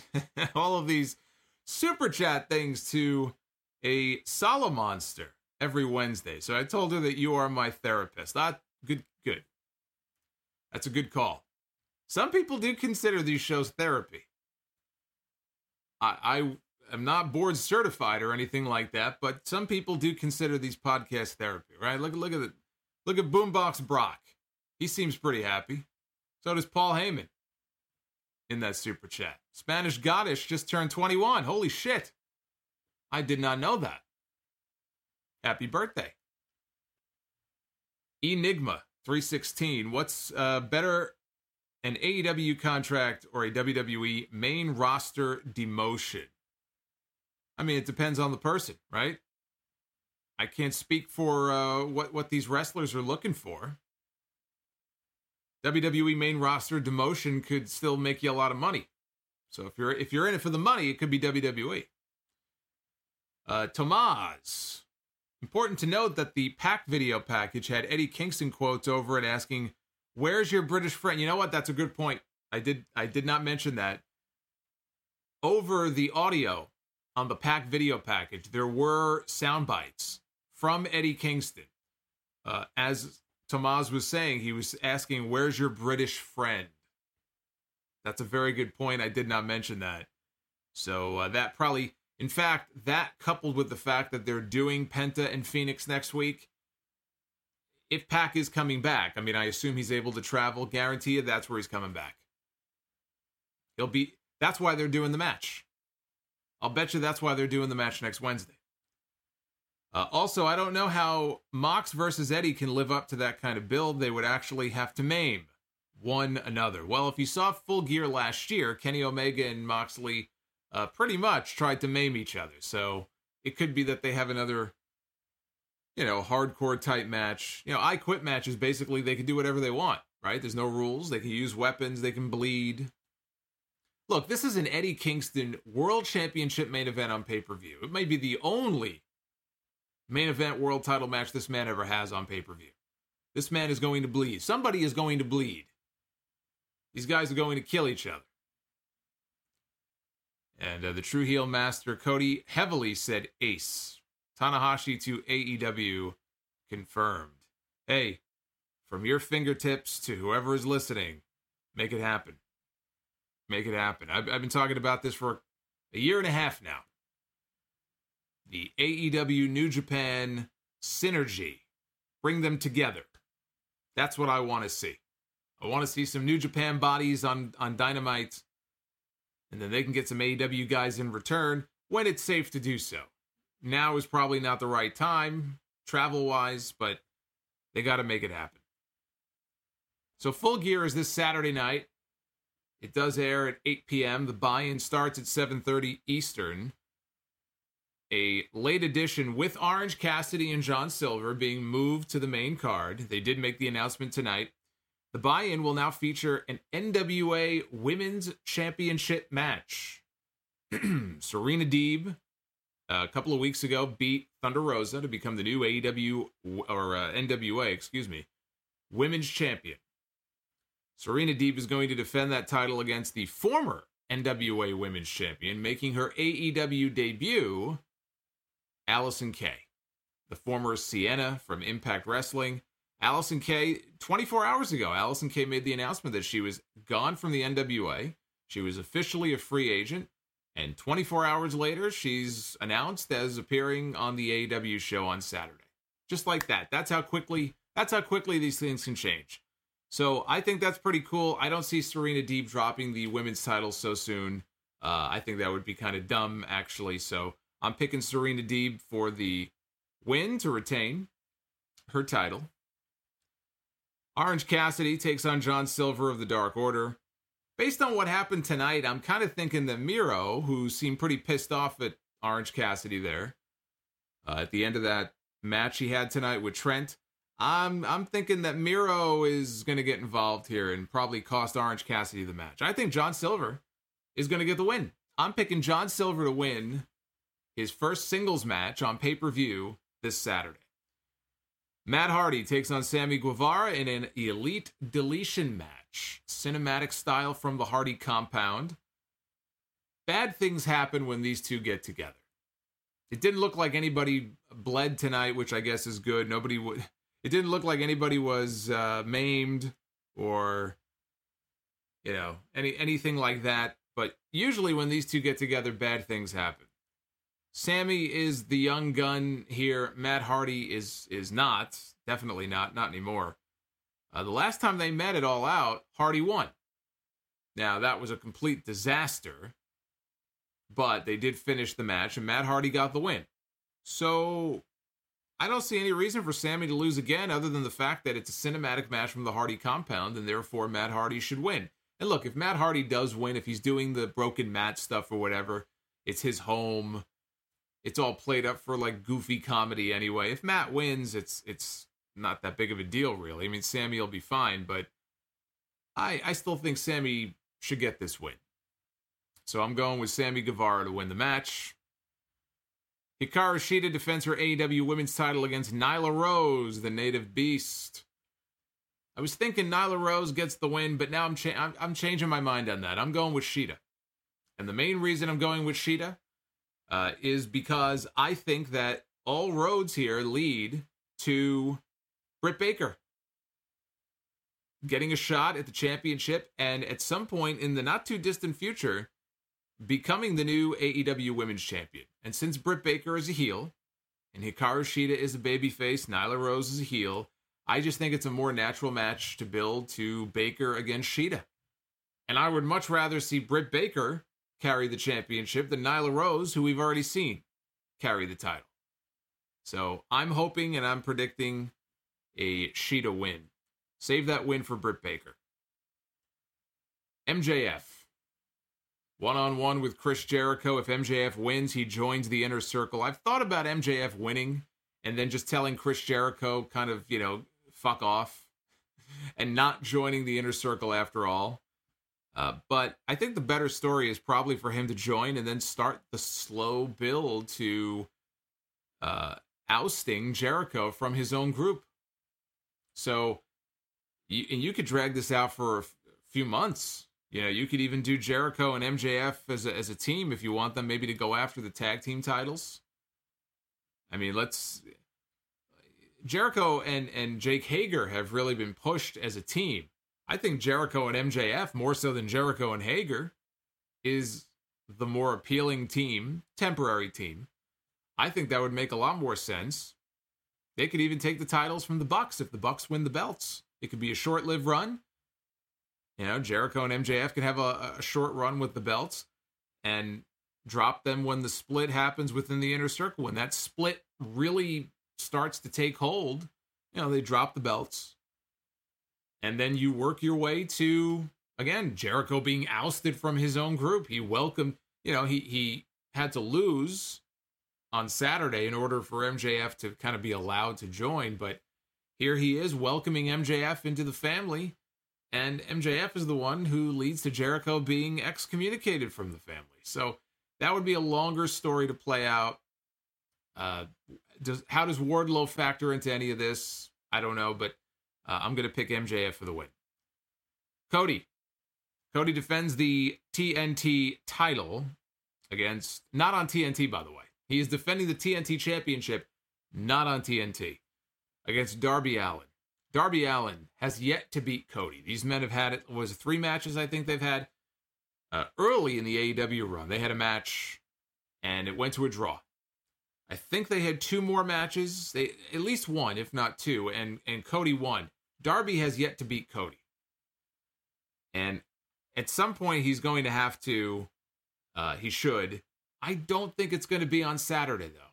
super chat things to a Solomonster every Wednesday. So I told her that you are my therapist. Good. That's a good call. Some people do consider these shows therapy. I am not board certified or anything like that, but some people do consider these podcasts therapy, right? Look at Boombox Brock. He seems pretty happy. So does Paul Heyman in that super chat. Spanish Goddess just turned 21. Holy shit. I did not know that. Happy birthday. Enigma 316. What's better, an AEW contract or a WWE main roster demotion? I mean, it depends on the person, right? I can't speak for what these wrestlers are looking for. WWE main roster demotion could still make you a lot of money. So if you're in it for the money, it could be WWE. Tomaz. Important to note that the Pac video package had Eddie Kingston quotes over it asking, "Where's your British friend?" You know what? That's a good point. I did not mention that. Over the audio on the Pac video package, there were sound bites from Eddie Kingston. As Tomaz was saying, he was asking, "Where's your British friend?" That's a very good point. I did not mention that. So that probably, in fact, that coupled with the fact that they're doing Penta and Phoenix next week, if Pac is coming back, I mean, I assume he's able to travel, guarantee you that's where he's coming back. That's why they're doing the match. I'll bet you that's why they're doing the match next Wednesday. Also, I don't know how Mox versus Eddie can live up to that kind of build. They would actually have to maim one another. Well, if you saw Full Gear last year, Kenny Omega and Moxley pretty much tried to maim each other. So it could be that they have another, hardcore type match. I Quit matches, basically, they can do whatever they want, right? There's no rules. They can use weapons. They can bleed. Look, this is an Eddie Kingston World Championship main event on pay-per-view. It may be the only main event world title match this man ever has on pay-per-view. This man is going to bleed. Somebody is going to bleed. These guys are going to kill each other. And the True Heel Master Cody heavily said ace. Tanahashi to AEW confirmed. Hey, from your fingertips to whoever is listening, make it happen. Make it happen. I've been talking about this for a year and a half now. The AEW New Japan synergy. Bring them together. That's what I want to see. I want to see some New Japan bodies on Dynamite. And then they can get some AEW guys in return when it's safe to do so. Now is probably not the right time, travel-wise, but they got to make it happen. So Full Gear is this Saturday night. It does air at 8 p.m. The buy-in starts at 7:30 Eastern. A late edition with Orange Cassidy and John Silver being moved to the main card. They did make the announcement tonight. The buy-in will now feature an NWA Women's Championship match. Serena Deeb, a couple of weeks ago, beat Thunder Rosa to become the new NWA, Women's Champion. Serena Deeb is going to defend that title against the former NWA Women's Champion, making her AEW debut, Allison Kay, the former Sienna from Impact Wrestling. Allison Kay, 24 hours ago, Allison Kay made the announcement that she was gone from the NWA. She was officially a free agent. And 24 hours later, she's announced as appearing on the AEW show on Saturday. Just like that. That's how quickly these things can change. So I think that's pretty cool. I don't see Serena Deeb dropping the women's title so soon. I think that would be kind of dumb, actually. So I'm picking Serena Deeb for the win to retain her title. Orange Cassidy takes on John Silver of the Dark Order. Based on what happened tonight, I'm kind of thinking that Miro, who seemed pretty pissed off at Orange Cassidy there, at the end of that match he had tonight with Trent, I'm thinking that Miro is going to get involved here and probably cost Orange Cassidy the match. I think John Silver is going to get the win. I'm picking John Silver to win his first singles match on pay-per-view this Saturday. Matt Hardy takes on Sammy Guevara in an Elite Deletion match. Cinematic style from the Hardy compound. Bad things happen when these two get together. It didn't look like anybody bled tonight, which I guess is good. It didn't look like anybody was maimed or, anything like that. But usually when these two get together, bad things happen. Sammy is the young gun here. Matt Hardy is not. Definitely not anymore. The last time they met at All Out, Hardy won. Now, that was a complete disaster. But they did finish the match, and Matt Hardy got the win. So I don't see any reason for Sammy to lose again other than the fact that it's a cinematic match from the Hardy compound, and therefore Matt Hardy should win. And look, if Matt Hardy does win, if he's doing the broken mat stuff or whatever, it's his home. It's all played up for like goofy comedy anyway. If Matt wins, it's not that big of a deal, really. I mean, Sammy will be fine, but I still think Sammy should get this win. So I'm going with Sammy Guevara to win the match. Hikaru Shida defends her AEW Women's title against Nyla Rose, the Native Beast. I was thinking Nyla Rose gets the win, but now I'm changing my mind on that. I'm going with Shida. And the main reason I'm going with Shida is because I think that all roads here lead to Britt Baker getting a shot at the championship and at some point in the not too distant future becoming the new AEW Women's Champion. And since Britt Baker is a heel and Hikaru Shida is a babyface, Nyla Rose is a heel, I just think it's a more natural match to build to Baker against Shida. And I would much rather see Britt Baker carry the championship than Nyla Rose, who we've already seen carry the title. So I'm hoping and I'm predicting a Shida win. Save that win for Britt Baker. MJF. One-on-one with Chris Jericho. If MJF wins, he joins the Inner Circle. I've thought about MJF winning and then just telling Chris Jericho kind of, fuck off and not joining the Inner Circle after all. But I think the better story is probably for him to join and then start the slow build to ousting Jericho from his own group. So, you could drag this out for a few months. You could even do Jericho and MJF as a team if you want them maybe to go after the tag team titles. I mean, Jericho and Jake Hager have really been pushed as a team. I think Jericho and MJF, more so than Jericho and Hager, is the more appealing team, temporary team. I think that would make a lot more sense. They could even take the titles from the Bucks if the Bucks win the belts. It could be a short-lived run. Jericho and MJF can have a short run with the belts and drop them when the split happens within the Inner Circle. When that split really starts to take hold, they drop the belts. And then you work your way to, again, Jericho being ousted from his own group. He welcomed, he had to lose on Saturday in order for MJF to kind of be allowed to join. But here he is welcoming MJF into the family. And MJF is the one who leads to Jericho being excommunicated from the family. So that would be a longer story to play out. How does Wardlow factor into any of this? I don't know, but I'm going to pick MJF for the win. Cody defends the TNT title not on TNT, by the way. He is defending the TNT championship, not on TNT, against Darby Allin. Darby Allin has yet to beat Cody. These men have had, 3 matches I think they've had early in the AEW run. They had a match, and it went to a draw. I think they had 2 more matches, at least 1, if not 2, and Cody won. Darby has yet to beat Cody. And at some point, he's going to have to, he should. I don't think it's going to be on Saturday, though.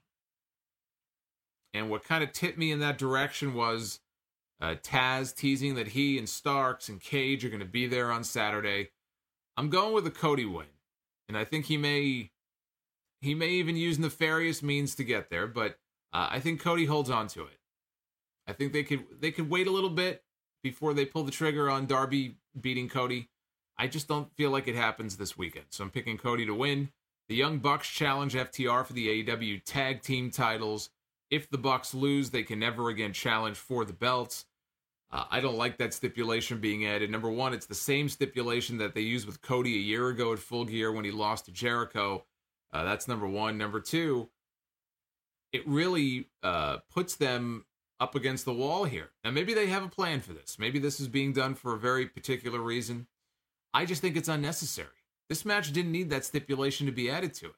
And what kind of tipped me in that direction was Taz teasing that he and Starks and Cage are going to be there on Saturday. I'm going with a Cody win. And I think he may even use nefarious means to get there, but I think Cody holds on to it. I think they could wait a little bit before they pull the trigger on Darby beating Cody. I just don't feel like it happens this weekend. So I'm picking Cody to win. The Young Bucks challenge FTR for the AEW tag team titles. If the Bucks lose, they can never again challenge for the belts. I don't like that stipulation being added. Number one, it's the same stipulation that they used with Cody a year ago at Full Gear when he lost to Jericho. That's number one. Number two, it really puts them up against the wall here. Now, maybe they have a plan for this. Maybe this is being done for a very particular reason. I just think it's unnecessary. This match didn't need that stipulation to be added to it.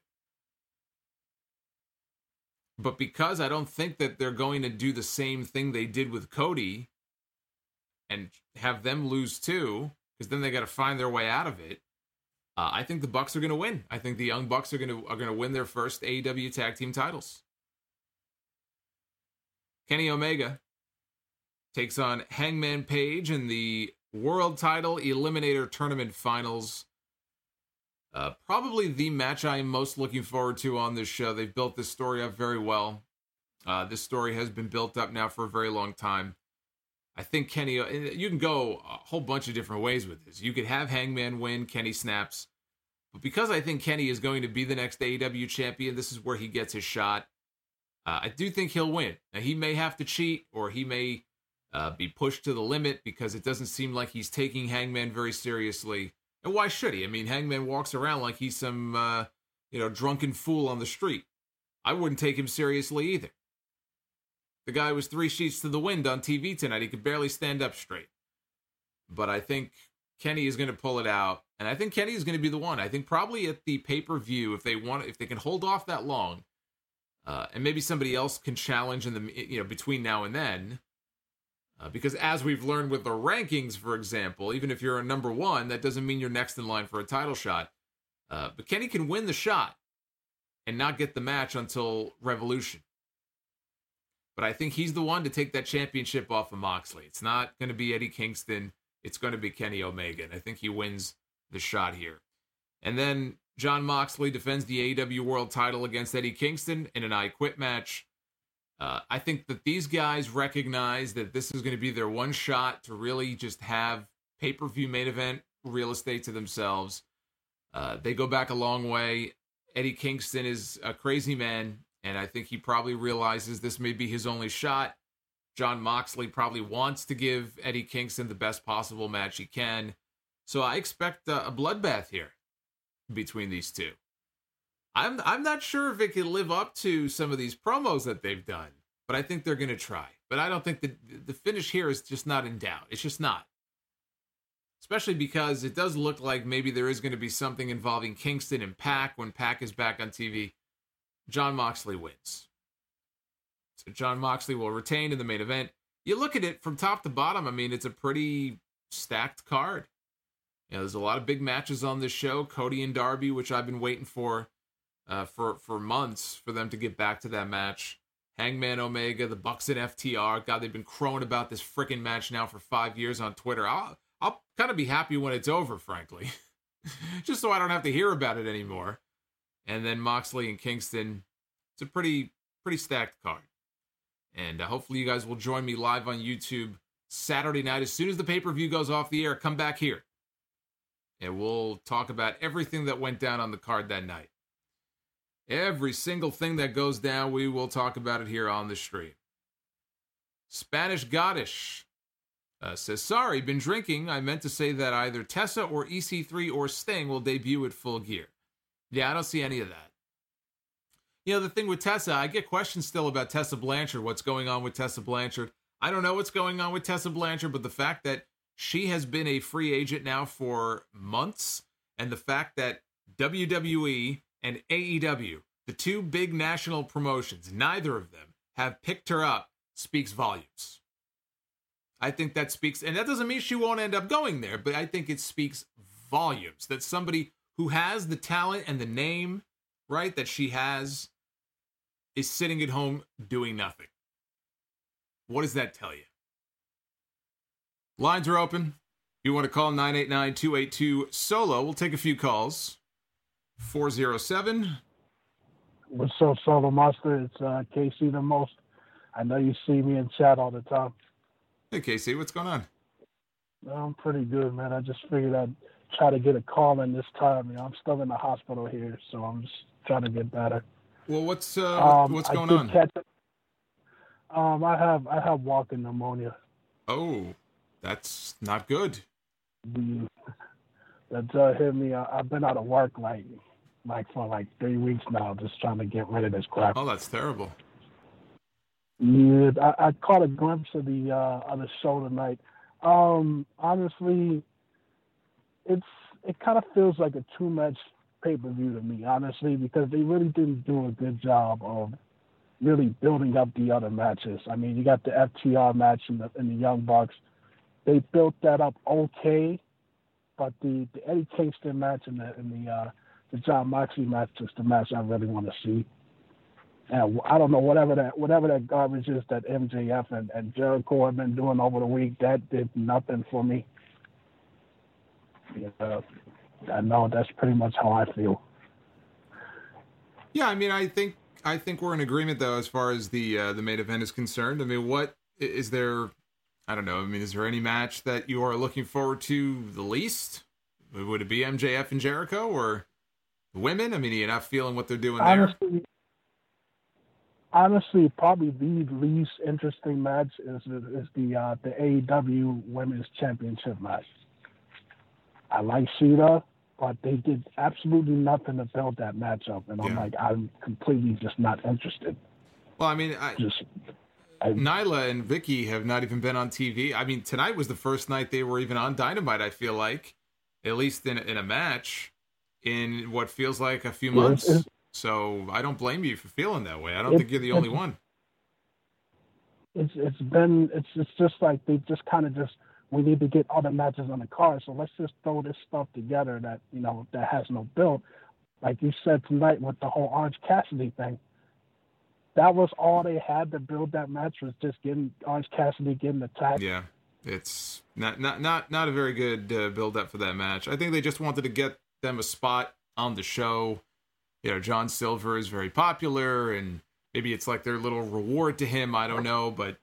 But because I don't think that they're going to do the same thing they did with Cody and have them lose too, because then they got to find their way out of it, I think the Bucks are going to win. I think the Young Bucks are going to win their first AEW tag team titles. Kenny Omega takes on Hangman Page in the World Title Eliminator Tournament Finals. Probably the match I am most looking forward to on this show. They've built this story up very well. This story has been built up now for a very long time. I think Kenny, you can go a whole bunch of different ways with this. You could have Hangman win, Kenny snaps. But because I think Kenny is going to be the next AEW champion, this is where he gets his shot. I do think he'll win. Now, he may have to cheat, or he may be pushed to the limit because it doesn't seem like he's taking Hangman very seriously. And why should he? I mean, Hangman walks around like he's some, drunken fool on the street. I wouldn't take him seriously either. The guy was 3 sheets to the wind on TV tonight. He could barely stand up straight. But I think Kenny is going to pull it out, and I think Kenny is going to be the one. I think probably at the pay-per-view, if they can hold off that long, and maybe somebody else can challenge in the between now and then. Because as we've learned with the rankings, for example, even if you're a number 1, that doesn't mean you're next in line for a title shot. But Kenny can win the shot and not get the match until Revolution. But I think he's the one to take that championship off of Moxley. It's not going to be Eddie Kingston. It's going to be Kenny Omega. And I think he wins the shot here. And then Jon Moxley defends the AEW World title against Eddie Kingston in an I Quit match. I think that these guys recognize that this is going to be their one shot to really just have pay-per-view main event real estate to themselves. They go back a long way. Eddie Kingston is a crazy man, and I think he probably realizes this may be his only shot. Jon Moxley probably wants to give Eddie Kingston the best possible match he can. So I expect a bloodbath here between these two. I'm not sure if it can live up to some of these promos that they've done, but I think they're going to try. But I don't think the finish here is just not in doubt. It's just not. Especially because it does look like maybe there is going to be something involving Kingston and Pac when Pac is back on TV. Jon Moxley wins. So Jon Moxley will retain in the main event. You look at it from top to bottom, I mean, it's a pretty stacked card. There's a lot of big matches on this show. Cody and Darby, which I've been waiting for months for them to get back to that match. Hangman Omega, the Bucks and FTR. God, they've been crowing about this freaking match now for 5 years on Twitter. I'll kind of be happy when it's over, frankly. Just so I don't have to hear about it anymore. And then Moxley and Kingston. It's a pretty stacked card. And hopefully you guys will join me live on YouTube Saturday night. As soon as the pay-per-view goes off the air, come back here. And we'll talk about everything that went down on the card that night. Every single thing that goes down, we will talk about it here on the stream. Spanish Goddess says, sorry, been drinking. I meant to say that either Tessa or EC3 or Sting will debut at Full Gear. Yeah, I don't see any of that. The thing with Tessa, I get questions still about Tessa Blanchard. What's going on with Tessa Blanchard? I don't know what's going on with Tessa Blanchard, but the fact that she has been a free agent now for months, and the fact that WWE and AEW, the two big national promotions, neither of them have picked her up, speaks volumes. I think that speaks, and that doesn't mean she won't end up going there, but I think it speaks volumes that somebody who has the talent and the name, right, that she has, is sitting at home doing nothing. What does that tell you? Lines are open. If you want to call 989-282-SOLO, we'll take a few calls. 407. What's up, Solo Monster? It's KC the Most. I know you see me in chat all the time. Hey, KC, what's going on? I'm pretty good, man. I just figured I'd try to get a call in this time. I'm still in the hospital here, so I'm just trying to get better. Well, what's going on? I have walking pneumonia. Oh, that's not good. That hit me. I've been out of work for 3 weeks now, just trying to get rid of this crap. Oh, that's terrible. Yeah, I caught a glimpse of the show tonight. Honestly, it kind of feels like a too-match pay-per-view to me, honestly, because they really didn't do a good job of really building up the other matches. I mean, you got the FTR match and the Young Bucks. They built that up okay, but the Eddie Kingston match and the Jon Moxley match is the match I really want to see. And I don't know, whatever that garbage is that MJF and Jericho have been doing over the week, that did nothing for me. I know that's pretty much how I feel. Yeah, I mean, I think we're in agreement though as far as the main event is concerned. I mean, what is there? I don't know. I mean, is there any match that you are looking forward to the least? Would it be MJF and Jericho or the women? I mean, you're not feeling what they're doing there? Honestly, probably the least interesting match is the AEW Women's Championship match. I like Sheeta, but they did absolutely nothing to build that match up, and I'm completely just not interested. Well, I mean, Nyla and Vicky have not even been on TV. I mean, tonight was the first night they were even on Dynamite, I feel like, at least in a match in what feels like a few months. So I don't blame you for feeling that way. I don't think you're the only one. It's just like they just kind of we need to get other matches on the card. So let's just throw this stuff together that that has no build. Like you said tonight with the whole Orange Cassidy thing. That was all they had to build that match, was just getting Orange Cassidy getting attacked. Yeah, it's not a very good build up for that match. I think they just wanted to get them a spot on the show. John Silver is very popular, and maybe it's like their little reward to him. I don't know, but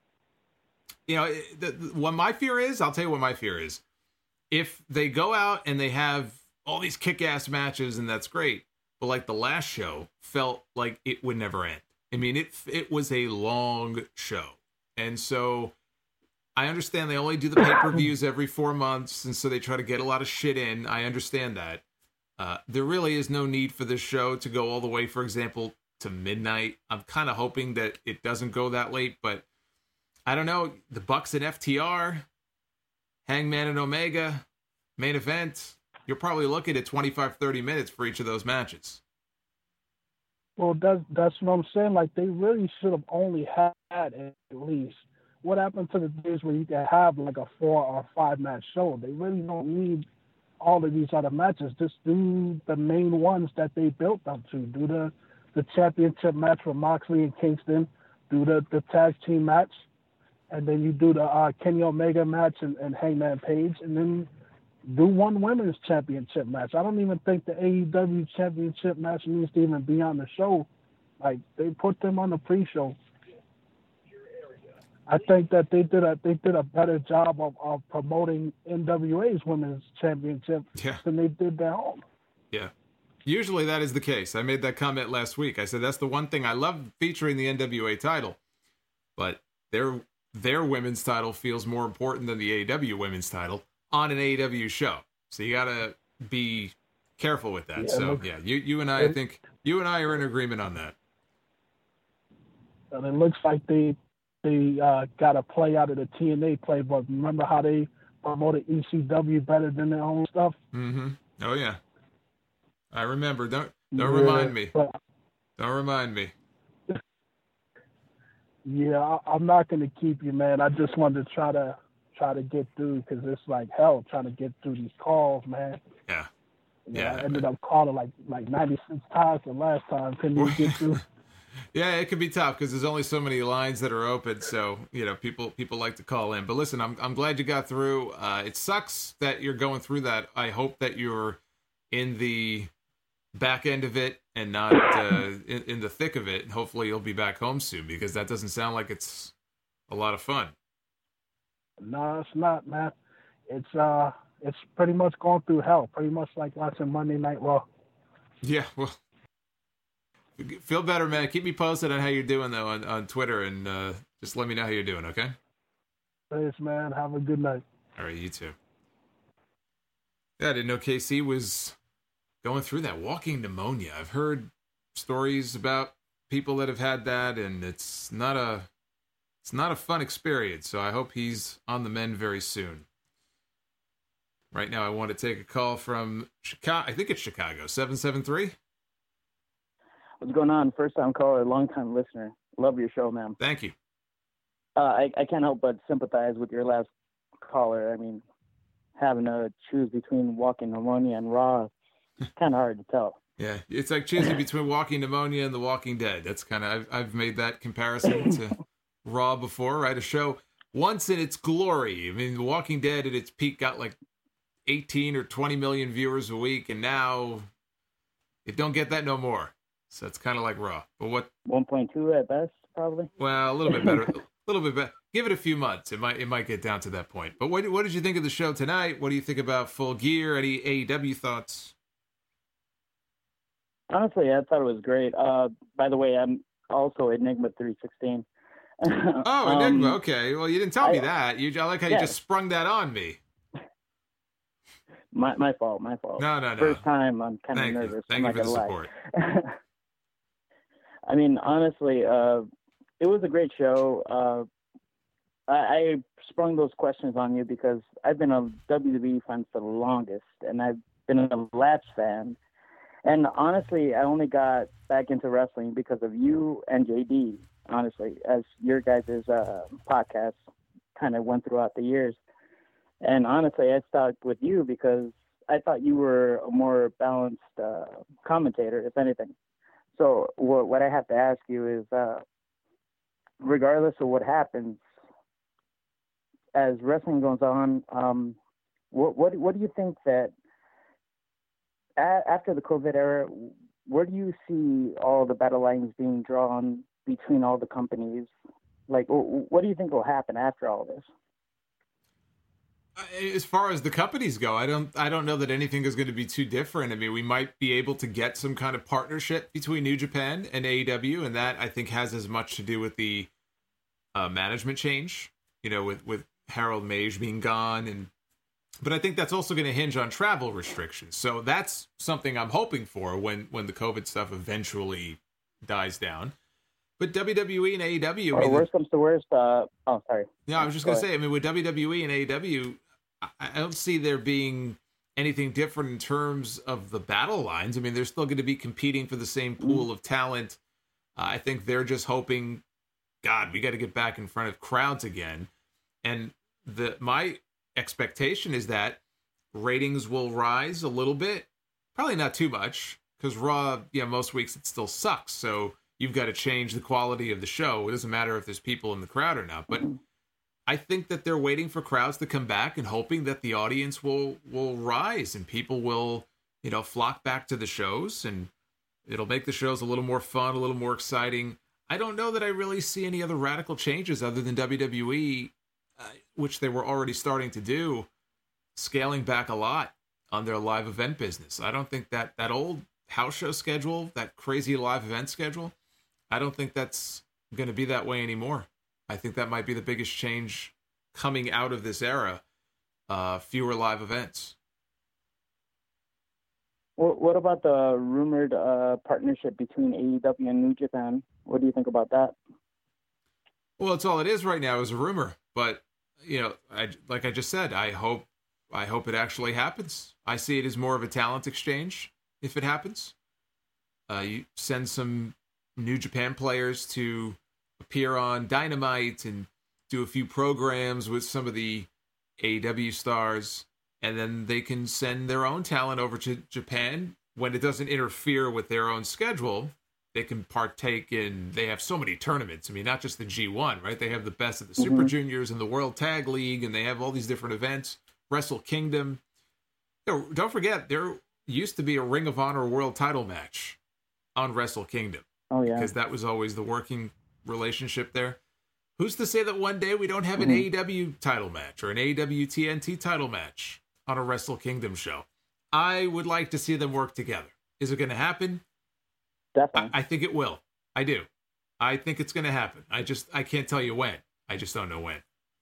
what my fear is, I'll tell you what my fear is. If they go out and they have all these kick-ass matches, and that's great, but like the last show felt like it would never end. I mean, it was a long show, and so I understand they only do the pay-per-views every 4 months, and so they try to get a lot of shit in. I understand that. There really is no need for this show to go all the way, for example, to midnight. I'm kind of hoping that it doesn't go that late, but I don't know. The Bucks and FTR, Hangman and Omega, main event, you're probably looking at 25, 30 minutes for each of those matches. Well, that's what I'm saying. Like, they really should have only had at least. What happened to the days where you can have like a 4 or 5 match show? They really don't need all of these other matches. Just do the main ones that they built up to. Do the championship match with Moxley and Kingston. Do the tag team match. And then you do the Kenny Omega match and Hangman Page. And then do one women's championship match. I don't even think the AEW championship match needs to even be on the show. Like, they put them on the pre-show. I think that they did a better job of promoting NWA's women's championship than they did their own. Yeah. Usually that is the case. I made that comment last week. I said that's the one thing I love featuring the NWA title, but their women's title feels more important than the AEW women's title on an AEW show. So you got to be careful with that. You and I think you and I are in agreement on that. And it looks like they got a play out of the TNA playbook. Remember how they promoted ECW better than their own stuff? Mm-hmm. Oh, yeah. I remember. Don't remind me. Don't remind me. Yeah, I'm not going to keep you, man. I just wanted to try to get through, because it's like hell trying to get through these calls, man. Yeah. I ended up calling like 96 times the last time. Couldn't even get through. Yeah, it can be tough because there's only so many lines that are open. So, people like to call in. But listen, I'm glad you got through. It sucks that you're going through that. I hope that you're in the back end of it and not in the thick of it. And hopefully you'll be back home soon, because that doesn't sound like it's a lot of fun. No, it's not, man. It's pretty much going through hell. Pretty much like watching Monday Night Raw. Yeah, well. Feel better, man. Keep me posted on how you're doing, though, on Twitter, and just let me know how you're doing, okay? Thanks, man. Have a good night. All right, you too. Yeah, I didn't know KC was going through that walking pneumonia. I've heard stories about people that have had that, and it's not a fun experience, so I hope he's on the mend very soon. Right now, I want to take a call from Chicago. I think it's Chicago, 773. What's going on? First time caller, long time listener. Love your show, man. Thank you. I can't help but sympathize with your last caller. I mean, having to choose between walking pneumonia and Raw, it's kind of hard to tell. Yeah, it's like choosing between walking pneumonia and The Walking Dead. That's kind of, I've made that comparison to Raw before, right? A show once in its glory. I mean, The Walking Dead at its peak got like 18 or 20 million viewers a week, and now it don't get that no more. So it's kind of like Raw. But what? 1.2 at best, probably. Well, a little bit better. A little bit better. give it a few months. It might get down to that point. But what did you think of the show tonight? What do you think about Full Gear? Any AEW thoughts? Honestly, I thought it was great. By the way, I'm also Enigma 316. Oh, Enigma. Okay. Well, you didn't tell me that. I like how you just sprung that on me. My fault. No. First time, I'm kind of nervous. Thank you for the support. I mean, honestly, it was a great show. I sprung those questions on you because I've been a WWE fan for the longest, and I've been a Latch fan. And honestly, I only got back into wrestling because of you and JD, honestly, as your guys' podcast kind of went throughout the years. And honestly, I stuck with you because I thought you were a more balanced commentator, if anything. So what I have to ask you is, regardless of what happens, as wrestling goes on, what do you think that after the COVID era, where do you see all the battle lines being drawn between all the companies? Like, what do you think will happen after all this? As far as the companies go, I don't know that anything is going to be too different. I mean, we might be able to get some kind of partnership between New Japan and AEW, and that I think has as much to do with the management change, with Harold Mage being gone, but I think that's also going to hinge on travel restrictions. So that's something I'm hoping for when the COVID stuff eventually dies down. But WWE and AEW... worst comes to worst... sorry. No, I was just going to say, I mean, with WWE and AEW, I don't see there being anything different in terms of the battle lines. I mean, they're still going to be competing for the same pool of talent. I think they're just hoping, God, we got to get back in front of crowds again. And my expectation is that ratings will rise a little bit. Probably not too much, because Raw, most weeks it still sucks. So you've got to change the quality of the show. It doesn't matter if there's people in the crowd or not. But I think that they're waiting for crowds to come back and hoping that the audience will rise and people will, flock back to the shows, and it'll make the shows a little more fun, a little more exciting. I don't know that I really see any other radical changes other than WWE, which they were already starting to do, scaling back a lot on their live event business. I don't think that old house show schedule, that crazy live event schedule, I don't think that's going to be that way anymore. I think that might be the biggest change coming out of this era, fewer live events. What about the rumored partnership between AEW and New Japan? What do you think about that? Well, it's all it is right now is a rumor. But, like I just said, I hope it actually happens. I see it as more of a talent exchange if it happens. You send some New Japan players to appear on Dynamite and do a few programs with some of the AEW stars, and then they can send their own talent over to Japan when it doesn't interfere with their own schedule. They can partake in, they have so many tournaments. I mean, not just the G1, right? They have the best of the Super Juniors and the World Tag League, and they have all these different events. Wrestle Kingdom. Don't forget, there used to be a Ring of Honor World title match on Wrestle Kingdom. Oh, yeah. Because that was always the working relationship there. Who's to say that one day we don't have an AEW title match or an AEW TNT title match on a Wrestle Kingdom show? I would like to see them work together. Is it going to happen? Definitely. I think it will. I do. I think it's going to happen. I can't tell you when. I just don't know when.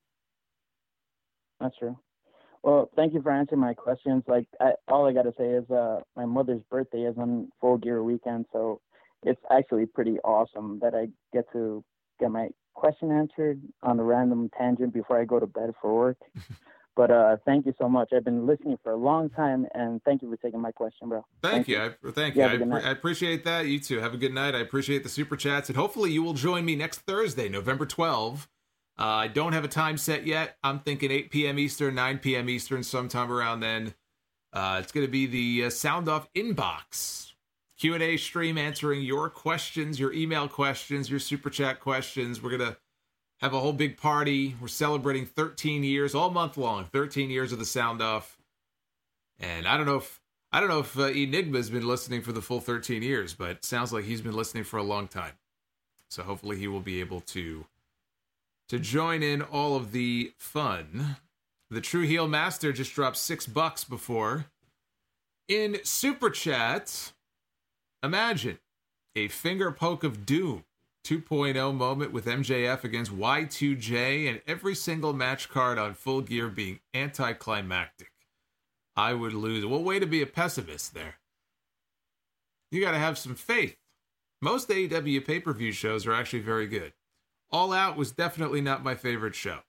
That's true. Well, thank you for answering my questions. All I got to say is my mother's birthday is on Full Gear weekend, so it's actually pretty awesome that I get to get my question answered on a random tangent before I go to bed for work. But thank you so much. I've been listening for a long time, and thank you for taking my question, bro. Thank you. I appreciate that. You too. Have a good night. I appreciate the super chats, and hopefully you will join me next Thursday, November 12th. I don't have a time set yet. I'm thinking 8 p.m. Eastern, 9 p.m. Eastern, sometime around then. It's going to be the Sound Off Inbox Q&A stream answering your questions, your email questions, your super chat questions. We're going to have a whole big party. We're celebrating 13 years, all month long, 13 years of the Sound Off. And I don't know if Enigma's been listening for the full 13 years, but it sounds like he's been listening for a long time. So hopefully he will be able to to join in all of the fun. The True Heel Master just dropped $6 before. In Super Chat, imagine a finger poke of doom 2.0 moment with MJF against Y2J and every single match card on Full Gear being anticlimactic. I would lose. Well, way to be a pessimist there. You got to have some faith. Most AEW pay-per-view shows are actually very good. All Out was definitely not my favorite show.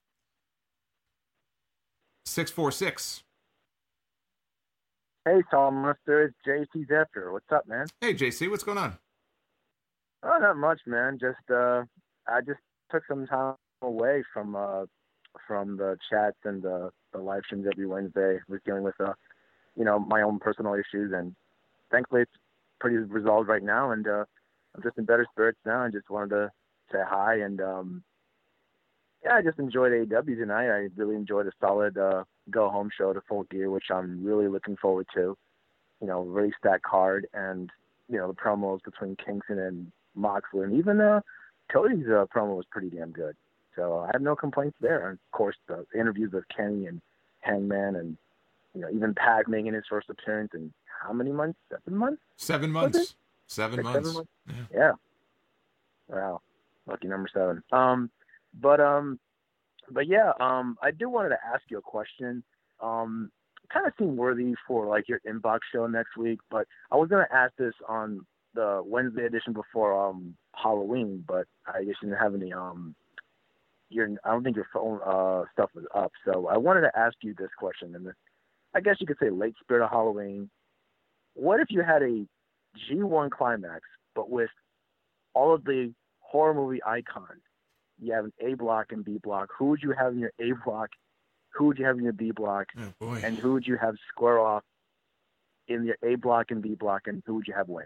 646. Hey, Thomas, it's JC Zephyr. What's up, man? Hey, JC, what's going on? Oh, not much, man. I just took some time away from the chats and the live streams every Wednesday. Was dealing with my own personal issues, and thankfully it's pretty resolved right now. And I'm just in better spirits now. I just wanted to say hi, and I just enjoyed AEW tonight. I really enjoyed a solid go home show to Full Gear, which I'm really looking forward to. Really stacked card, and the promos between Kingston and Moxley, and even Cody's promo was pretty damn good. So I have no complaints there. And of course, the interviews with Kenny and Hangman, and even Pac making his first appearance in how many months? 7 months? 7 months. 7 months. 7 months. Yeah. Wow. Lucky number 7. But yeah, I do wanted to ask you a question. Kind of seemed worthy for like your inbox show next week, but I was gonna ask this on the Wednesday edition before Halloween, but I just didn't have any I don't think your phone stuff was up, so I wanted to ask you this question, and I guess you could say late spirit of Halloween. What if you had a G1 climax, but with all of the horror movie icons? You have an A block and B block. Who would you have in your A block? Who would you have in your B block? Oh, boy. And who would you have square off in your A block and B block? And who would you have win?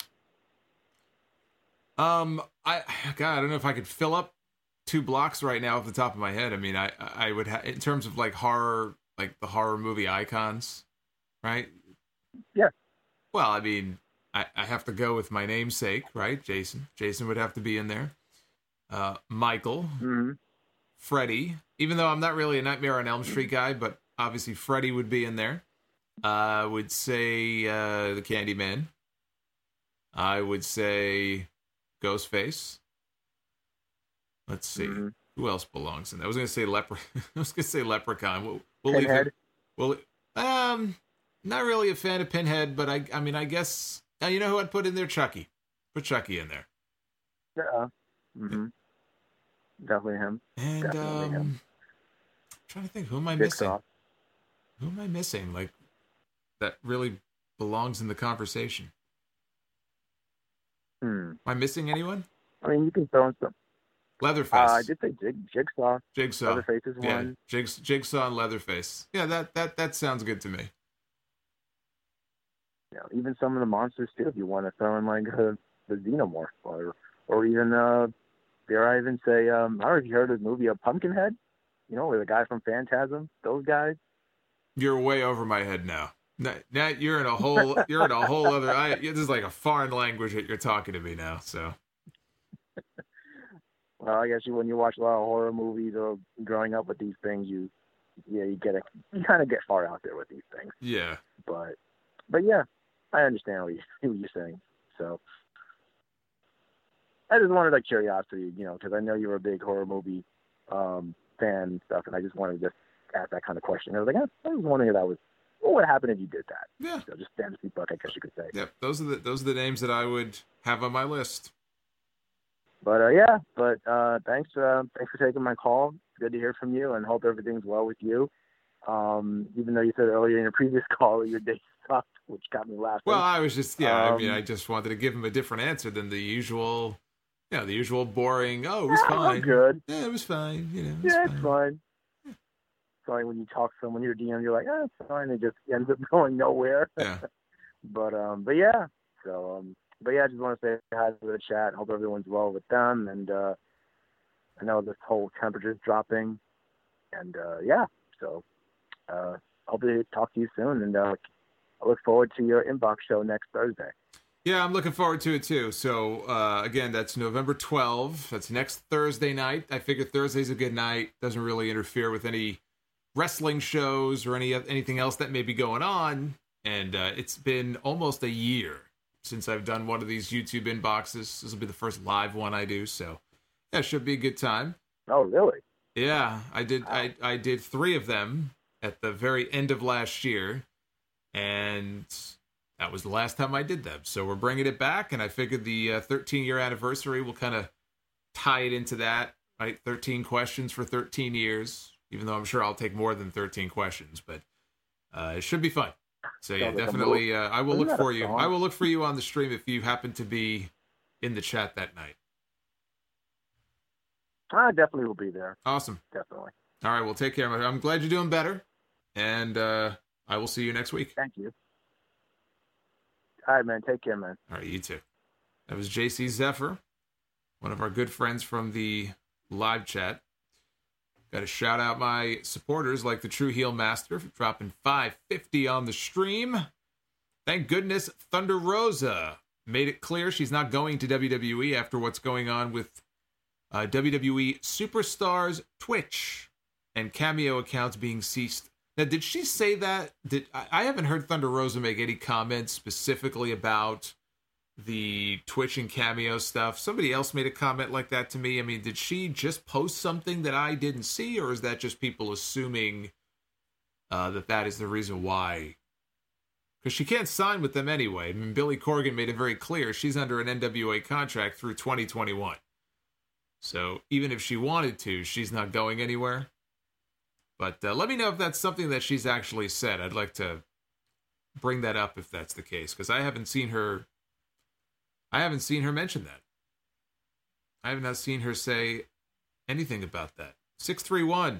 I don't know if I could fill up 2 blocks right now off the top of my head. I mean, I would in terms of like horror, like the horror movie icons, right? Yeah. Well, I mean, I have to go with my namesake, right? Jason would have to be in there. Michael, Mm-hmm. Freddy, even though I'm not really a Nightmare on Elm Street guy, but obviously Freddy would be in there. I would say the Candyman. I would say Ghostface. Let's see. Mm-hmm. Who else belongs in there? I was going to say Leprechaun. We'll leave Pinhead. him. Well, not really a fan of Pinhead, but I mean, I guess, you know who I'd put in there? Chucky. Put Chucky in there. Yeah. Mm-hmm. Definitely him. And Definitely him. I'm trying to think, who am I Jigsaw. missing? Who am I missing? Like, that really belongs in the conversation. Am I missing anyone? I mean, you can throw in some. Leatherface. I did say Jigsaw. Jigsaw. Leatherface is Yeah, one. Jigsaw and Leatherface. Yeah, that sounds good to me. Even some of the monsters too. If you want to throw in like the Xenomorph, or even dare I even say I don't know if you heard of the movie Pumpkinhead. With the guy from Phantasm. Those guys. You're way over my head now. Now you're in a whole other. This is like a foreign language that you're talking to me now. So. Well, I guess when you watch a lot of horror movies or growing up with these things, you kind of get far out there with these things. Yeah. But yeah, I understand what you're saying. So I just wanted like curiosity, because I know you're a big horror movie fan and stuff, and I just wanted to just ask that kind of question. I was like, I was wondering if what would happen if you did that? Yeah. So just fantasy book, I guess you could say. Yep. Those are the names that I would have on my list. But thanks for taking my call. It's good to hear from you, and hope everything's well with you. Even though you said earlier in your previous call your day sucked, which got me laughing. Well, I was just I just wanted to give him a different answer than the usual, the usual boring. Oh, it was fine. Good. Yeah, it was fine. It's fine. Sorry, when you talk to someone in your DM, you're like, it's fine. It just ends up going nowhere. Yeah. But yeah. So I just want to say hi to the chat. Hope everyone's well with them, and I know this whole temperature's dropping, and so hope to talk to you soon, and I look forward to your inbox show next Thursday. Yeah, I'm looking forward to it too. So again, that's November 12th. That's next Thursday night. I figure Thursday's a good night. Doesn't really interfere with any wrestling shows or anything else that may be going on. And it's been almost a year since I've done one of these YouTube inboxes. This will be the first live one I do, so yeah, it should be a good time. Oh, really? Yeah, I did. Wow. I did 3 of them at the very end of last year, and that was the last time I did them. So we're bringing it back, and I figured the 13-year anniversary will kind of tie it into that, right? 13 questions for 13 years, even though I'm sure I'll take more than 13 questions, but it should be fun. So yeah, definitely, I will look for you. I will look for you on the stream if you happen to be in the chat that night. I definitely will be there. Awesome. Definitely. All right, well, take care. I'm glad you're doing better, and I will see you next week. Thank you. All right, man. Take care, man. All right, you too. That was JC Zephyr, one of our good friends from the live chat. Got to shout out my supporters like the True Heel Master for dropping $5.50 on the stream. Thank goodness Thunder Rosa made it clear she's not going to WWE after what's going on with WWE Superstars Twitch and Cameo accounts being ceased. Now, did she say that? I haven't heard Thunder Rosa make any comments specifically about the Twitch and Cameo stuff. Somebody else made a comment like that to me. I mean, did she just post something that I didn't see, or is that just people assuming that is the reason why? Because she can't sign with them anyway. I mean, Billy Corgan made it very clear she's under an NWA contract through 2021. So even if she wanted to, she's not going anywhere. But let me know if that's something that she's actually said. I'd like to bring that up if that's the case, because I haven't seen her mention that. I have not seen her say anything about that. 631.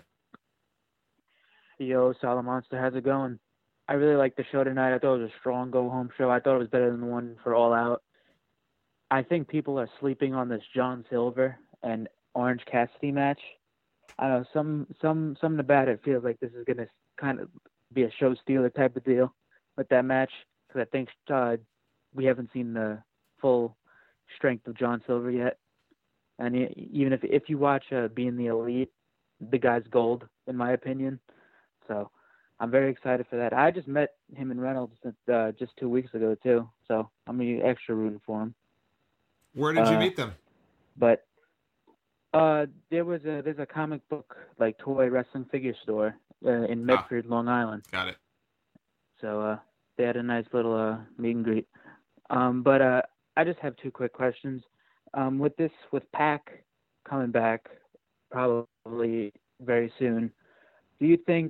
Yo, Solid Monster, how's it going? I really liked the show tonight. I thought it was a strong go-home show. I thought it was better than the one for All Out. I think people are sleeping on this John Silver and Orange Cassidy match. I don't know, something about it feels like this is going to kind of be a show stealer type of deal with that match, because I think we haven't seen the full strength of John Silver yet. And even if you watch Being the Elite, the guy's gold, in my opinion. So I'm very excited for that. I just met him and Reynolds just 2 weeks ago, too. So I'm going to be extra rooting for him. Where did you meet them? But there's a comic book, like, toy wrestling figure store in Medford, Long Island. Got it. So they had a nice little meet and greet. But I just have 2 quick questions. With Pac coming back probably very soon, do you think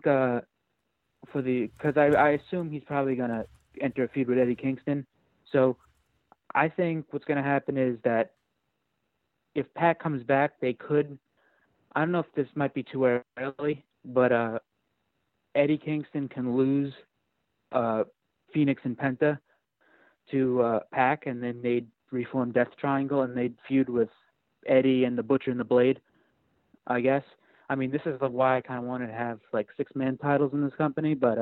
because I assume he's probably going to enter a feud with Eddie Kingston. So I think what's going to happen is that if Pac comes back, they could, I don't know if this might be too early, but Eddie Kingston can lose Phoenix and Penta to Pac, and then they'd reform Death Triangle, and they'd feud with Eddie and the Butcher and the Blade, I guess. I mean, this is why I kind of wanted to have, like, 6-man titles in this company, but,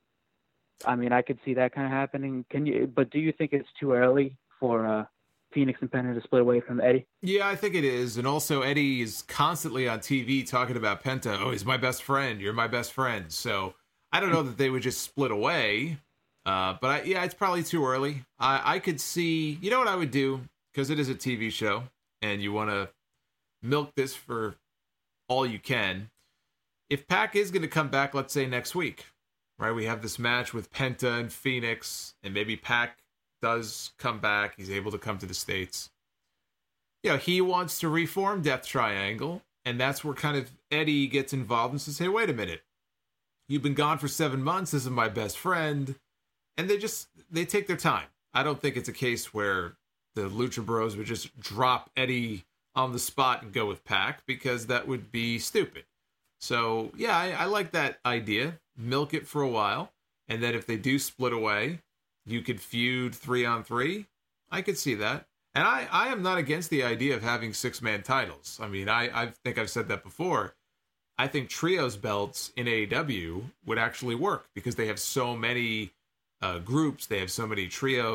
I mean, I could see that kind of happening. But do you think it's too early for Phoenix and Penta to split away from Eddie? Yeah, I think it is. And also, Eddie is constantly on TV talking about Penta. Oh, he's my best friend. You're my best friend. So I don't know that they would just split away. But it's probably too early. I could see, you know what I would do? Because it is a TV show and you want to milk this for all you can. If Pac is going to come back, let's say next week, right? We have this match with Penta and Phoenix, and maybe Pac does come back. He's able to come to the States. You know, he wants to reform Death Triangle, and that's where kind of Eddie gets involved and says, hey, wait a minute. You've been gone for 7 months. This is my best friend. And they take their time. I don't think it's a case where the Lucha Bros would just drop Eddie on the spot and go with Pac, because that would be stupid. So, yeah, I like that idea. Milk it for a while. And then if they do split away, you could feud 3-on-3. I could see that. And I am not against the idea of having 6-man titles. I mean, I think I've said that before. I think trios belts in AEW would actually work because they have so many groups. They have so many trios.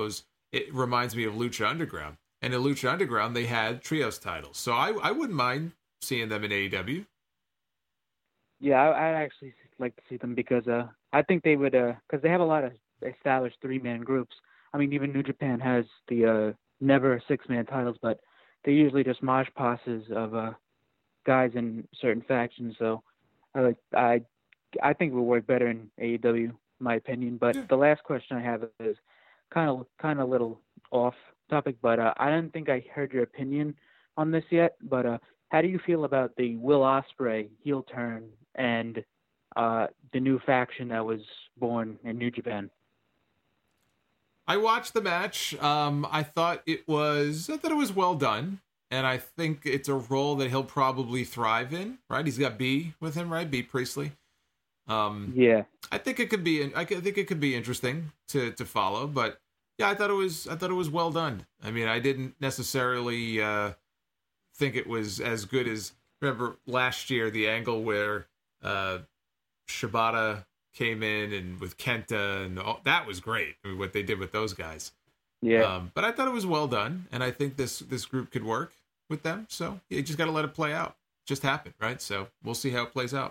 it reminds me of Lucha Underground. And in Lucha Underground, they had trios titles. So I wouldn't mind seeing them in AEW. Yeah, I'd actually like to see them because I think they would, because they have a lot of established three-man groups. I mean, even New Japan has the never six-man titles, but they usually just mosh passes of guys in certain factions. So I think it would work better in AEW, in my opinion. But the last question I have is kind of a little off topic, but I don't think I heard your opinion on this yet. But how do you feel about the Will Ospreay heel turn and the new faction that was born in New Japan? I watched the match. I thought it was well done, and I think it's a role that he'll probably thrive in. Right? He's got B with him, right? B Priestley. Yeah. I think it could be interesting to follow, but yeah, I thought it was well done. I mean, I didn't necessarily think it was as good as, remember last year, the angle where Shibata came in and with Kenta, and that was great. I mean, what they did with those guys. Yeah. But I thought it was well done, and I think this group could work with them. So you just got to let it play out. Just happened, right? So we'll see how it plays out.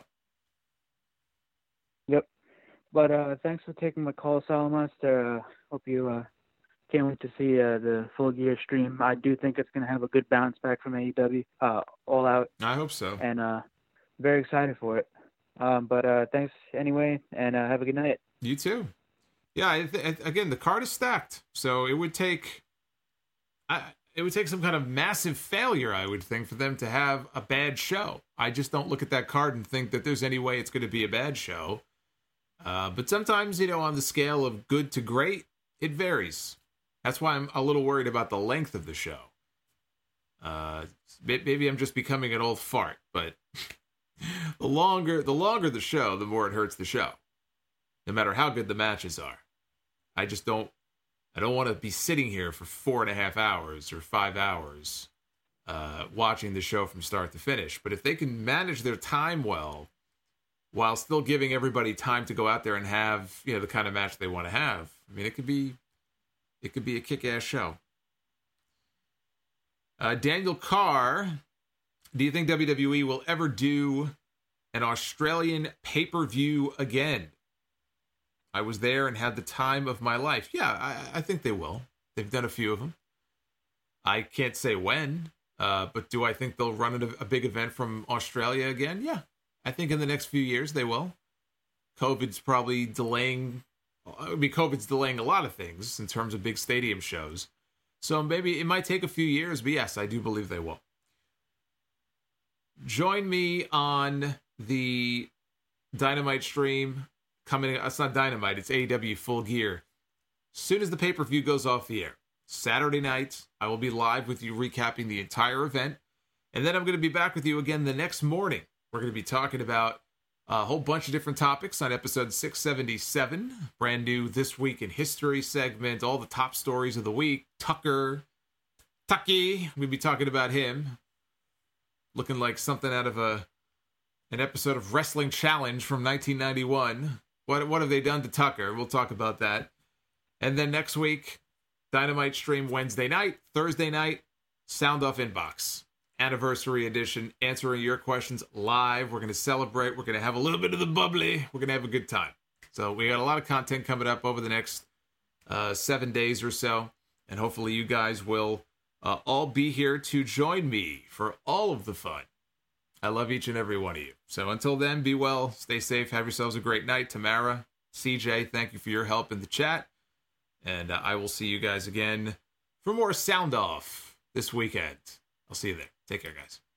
Yep. But thanks for taking my call, Salamaster. Hope you can't wait to see the Full Gear stream. I do think it's going to have a good bounce back from AEW, All Out. I hope so. And very excited for it. But thanks anyway, and have a good night. You too. Yeah, again, the card is stacked, so it would take some kind of massive failure, I would think, for them to have a bad show. I just don't look at that card and think that there's any way it's going to be a bad show. But sometimes, on the scale of good to great, it varies. That's why I'm a little worried about the length of the show. Maybe I'm just becoming an old fart, but the longer the show, the more it hurts the show. No matter how good the matches are. I don't want to be sitting here for 4.5 hours or 5 hours watching the show from start to finish. But if they can manage their time well, while still giving everybody time to go out there and have, the kind of match they want to have, I mean, it could be a kick-ass show. Daniel Carr, do you think WWE will ever do an Australian pay-per-view again? I was there and had the time of my life. Yeah, I think they will. They've done a few of them. I can't say when, but do I think they'll run a big event from Australia again? Yeah, I think in the next few years they will. COVID's delaying a lot of things in terms of big stadium shows. So maybe it might take a few years, but yes, I do believe they will. Join me on the Dynamite stream coming. It's not Dynamite, it's AEW Full Gear. As soon as the pay-per-view goes off the air, Saturday night, I will be live with you recapping the entire event. And then I'm going to be back with you again the next morning. We're going to be talking about a whole bunch of different topics on episode 677. Brand new This Week in History segment, all the top stories of the week. Tucky, we'll be talking about him. Looking like something out of an episode of Wrestling Challenge from 1991. What have they done to Tucker? We'll talk about that. And then next week, Dynamite stream Wednesday night, Thursday night, Sound Off Inbox. Anniversary edition, answering your questions live. We're going to celebrate. We're going to have a little bit of the bubbly. We're going to have a good time. So we got a lot of content coming up over the next 7 days or so. And hopefully you guys will all be here to join me for all of the fun. I love each and every one of you. So until then, be well, stay safe, have yourselves a great night. Tamara, CJ, thank you for your help in the chat. And I will see you guys again for more Sound Off this weekend. I'll see you there. Take care, guys.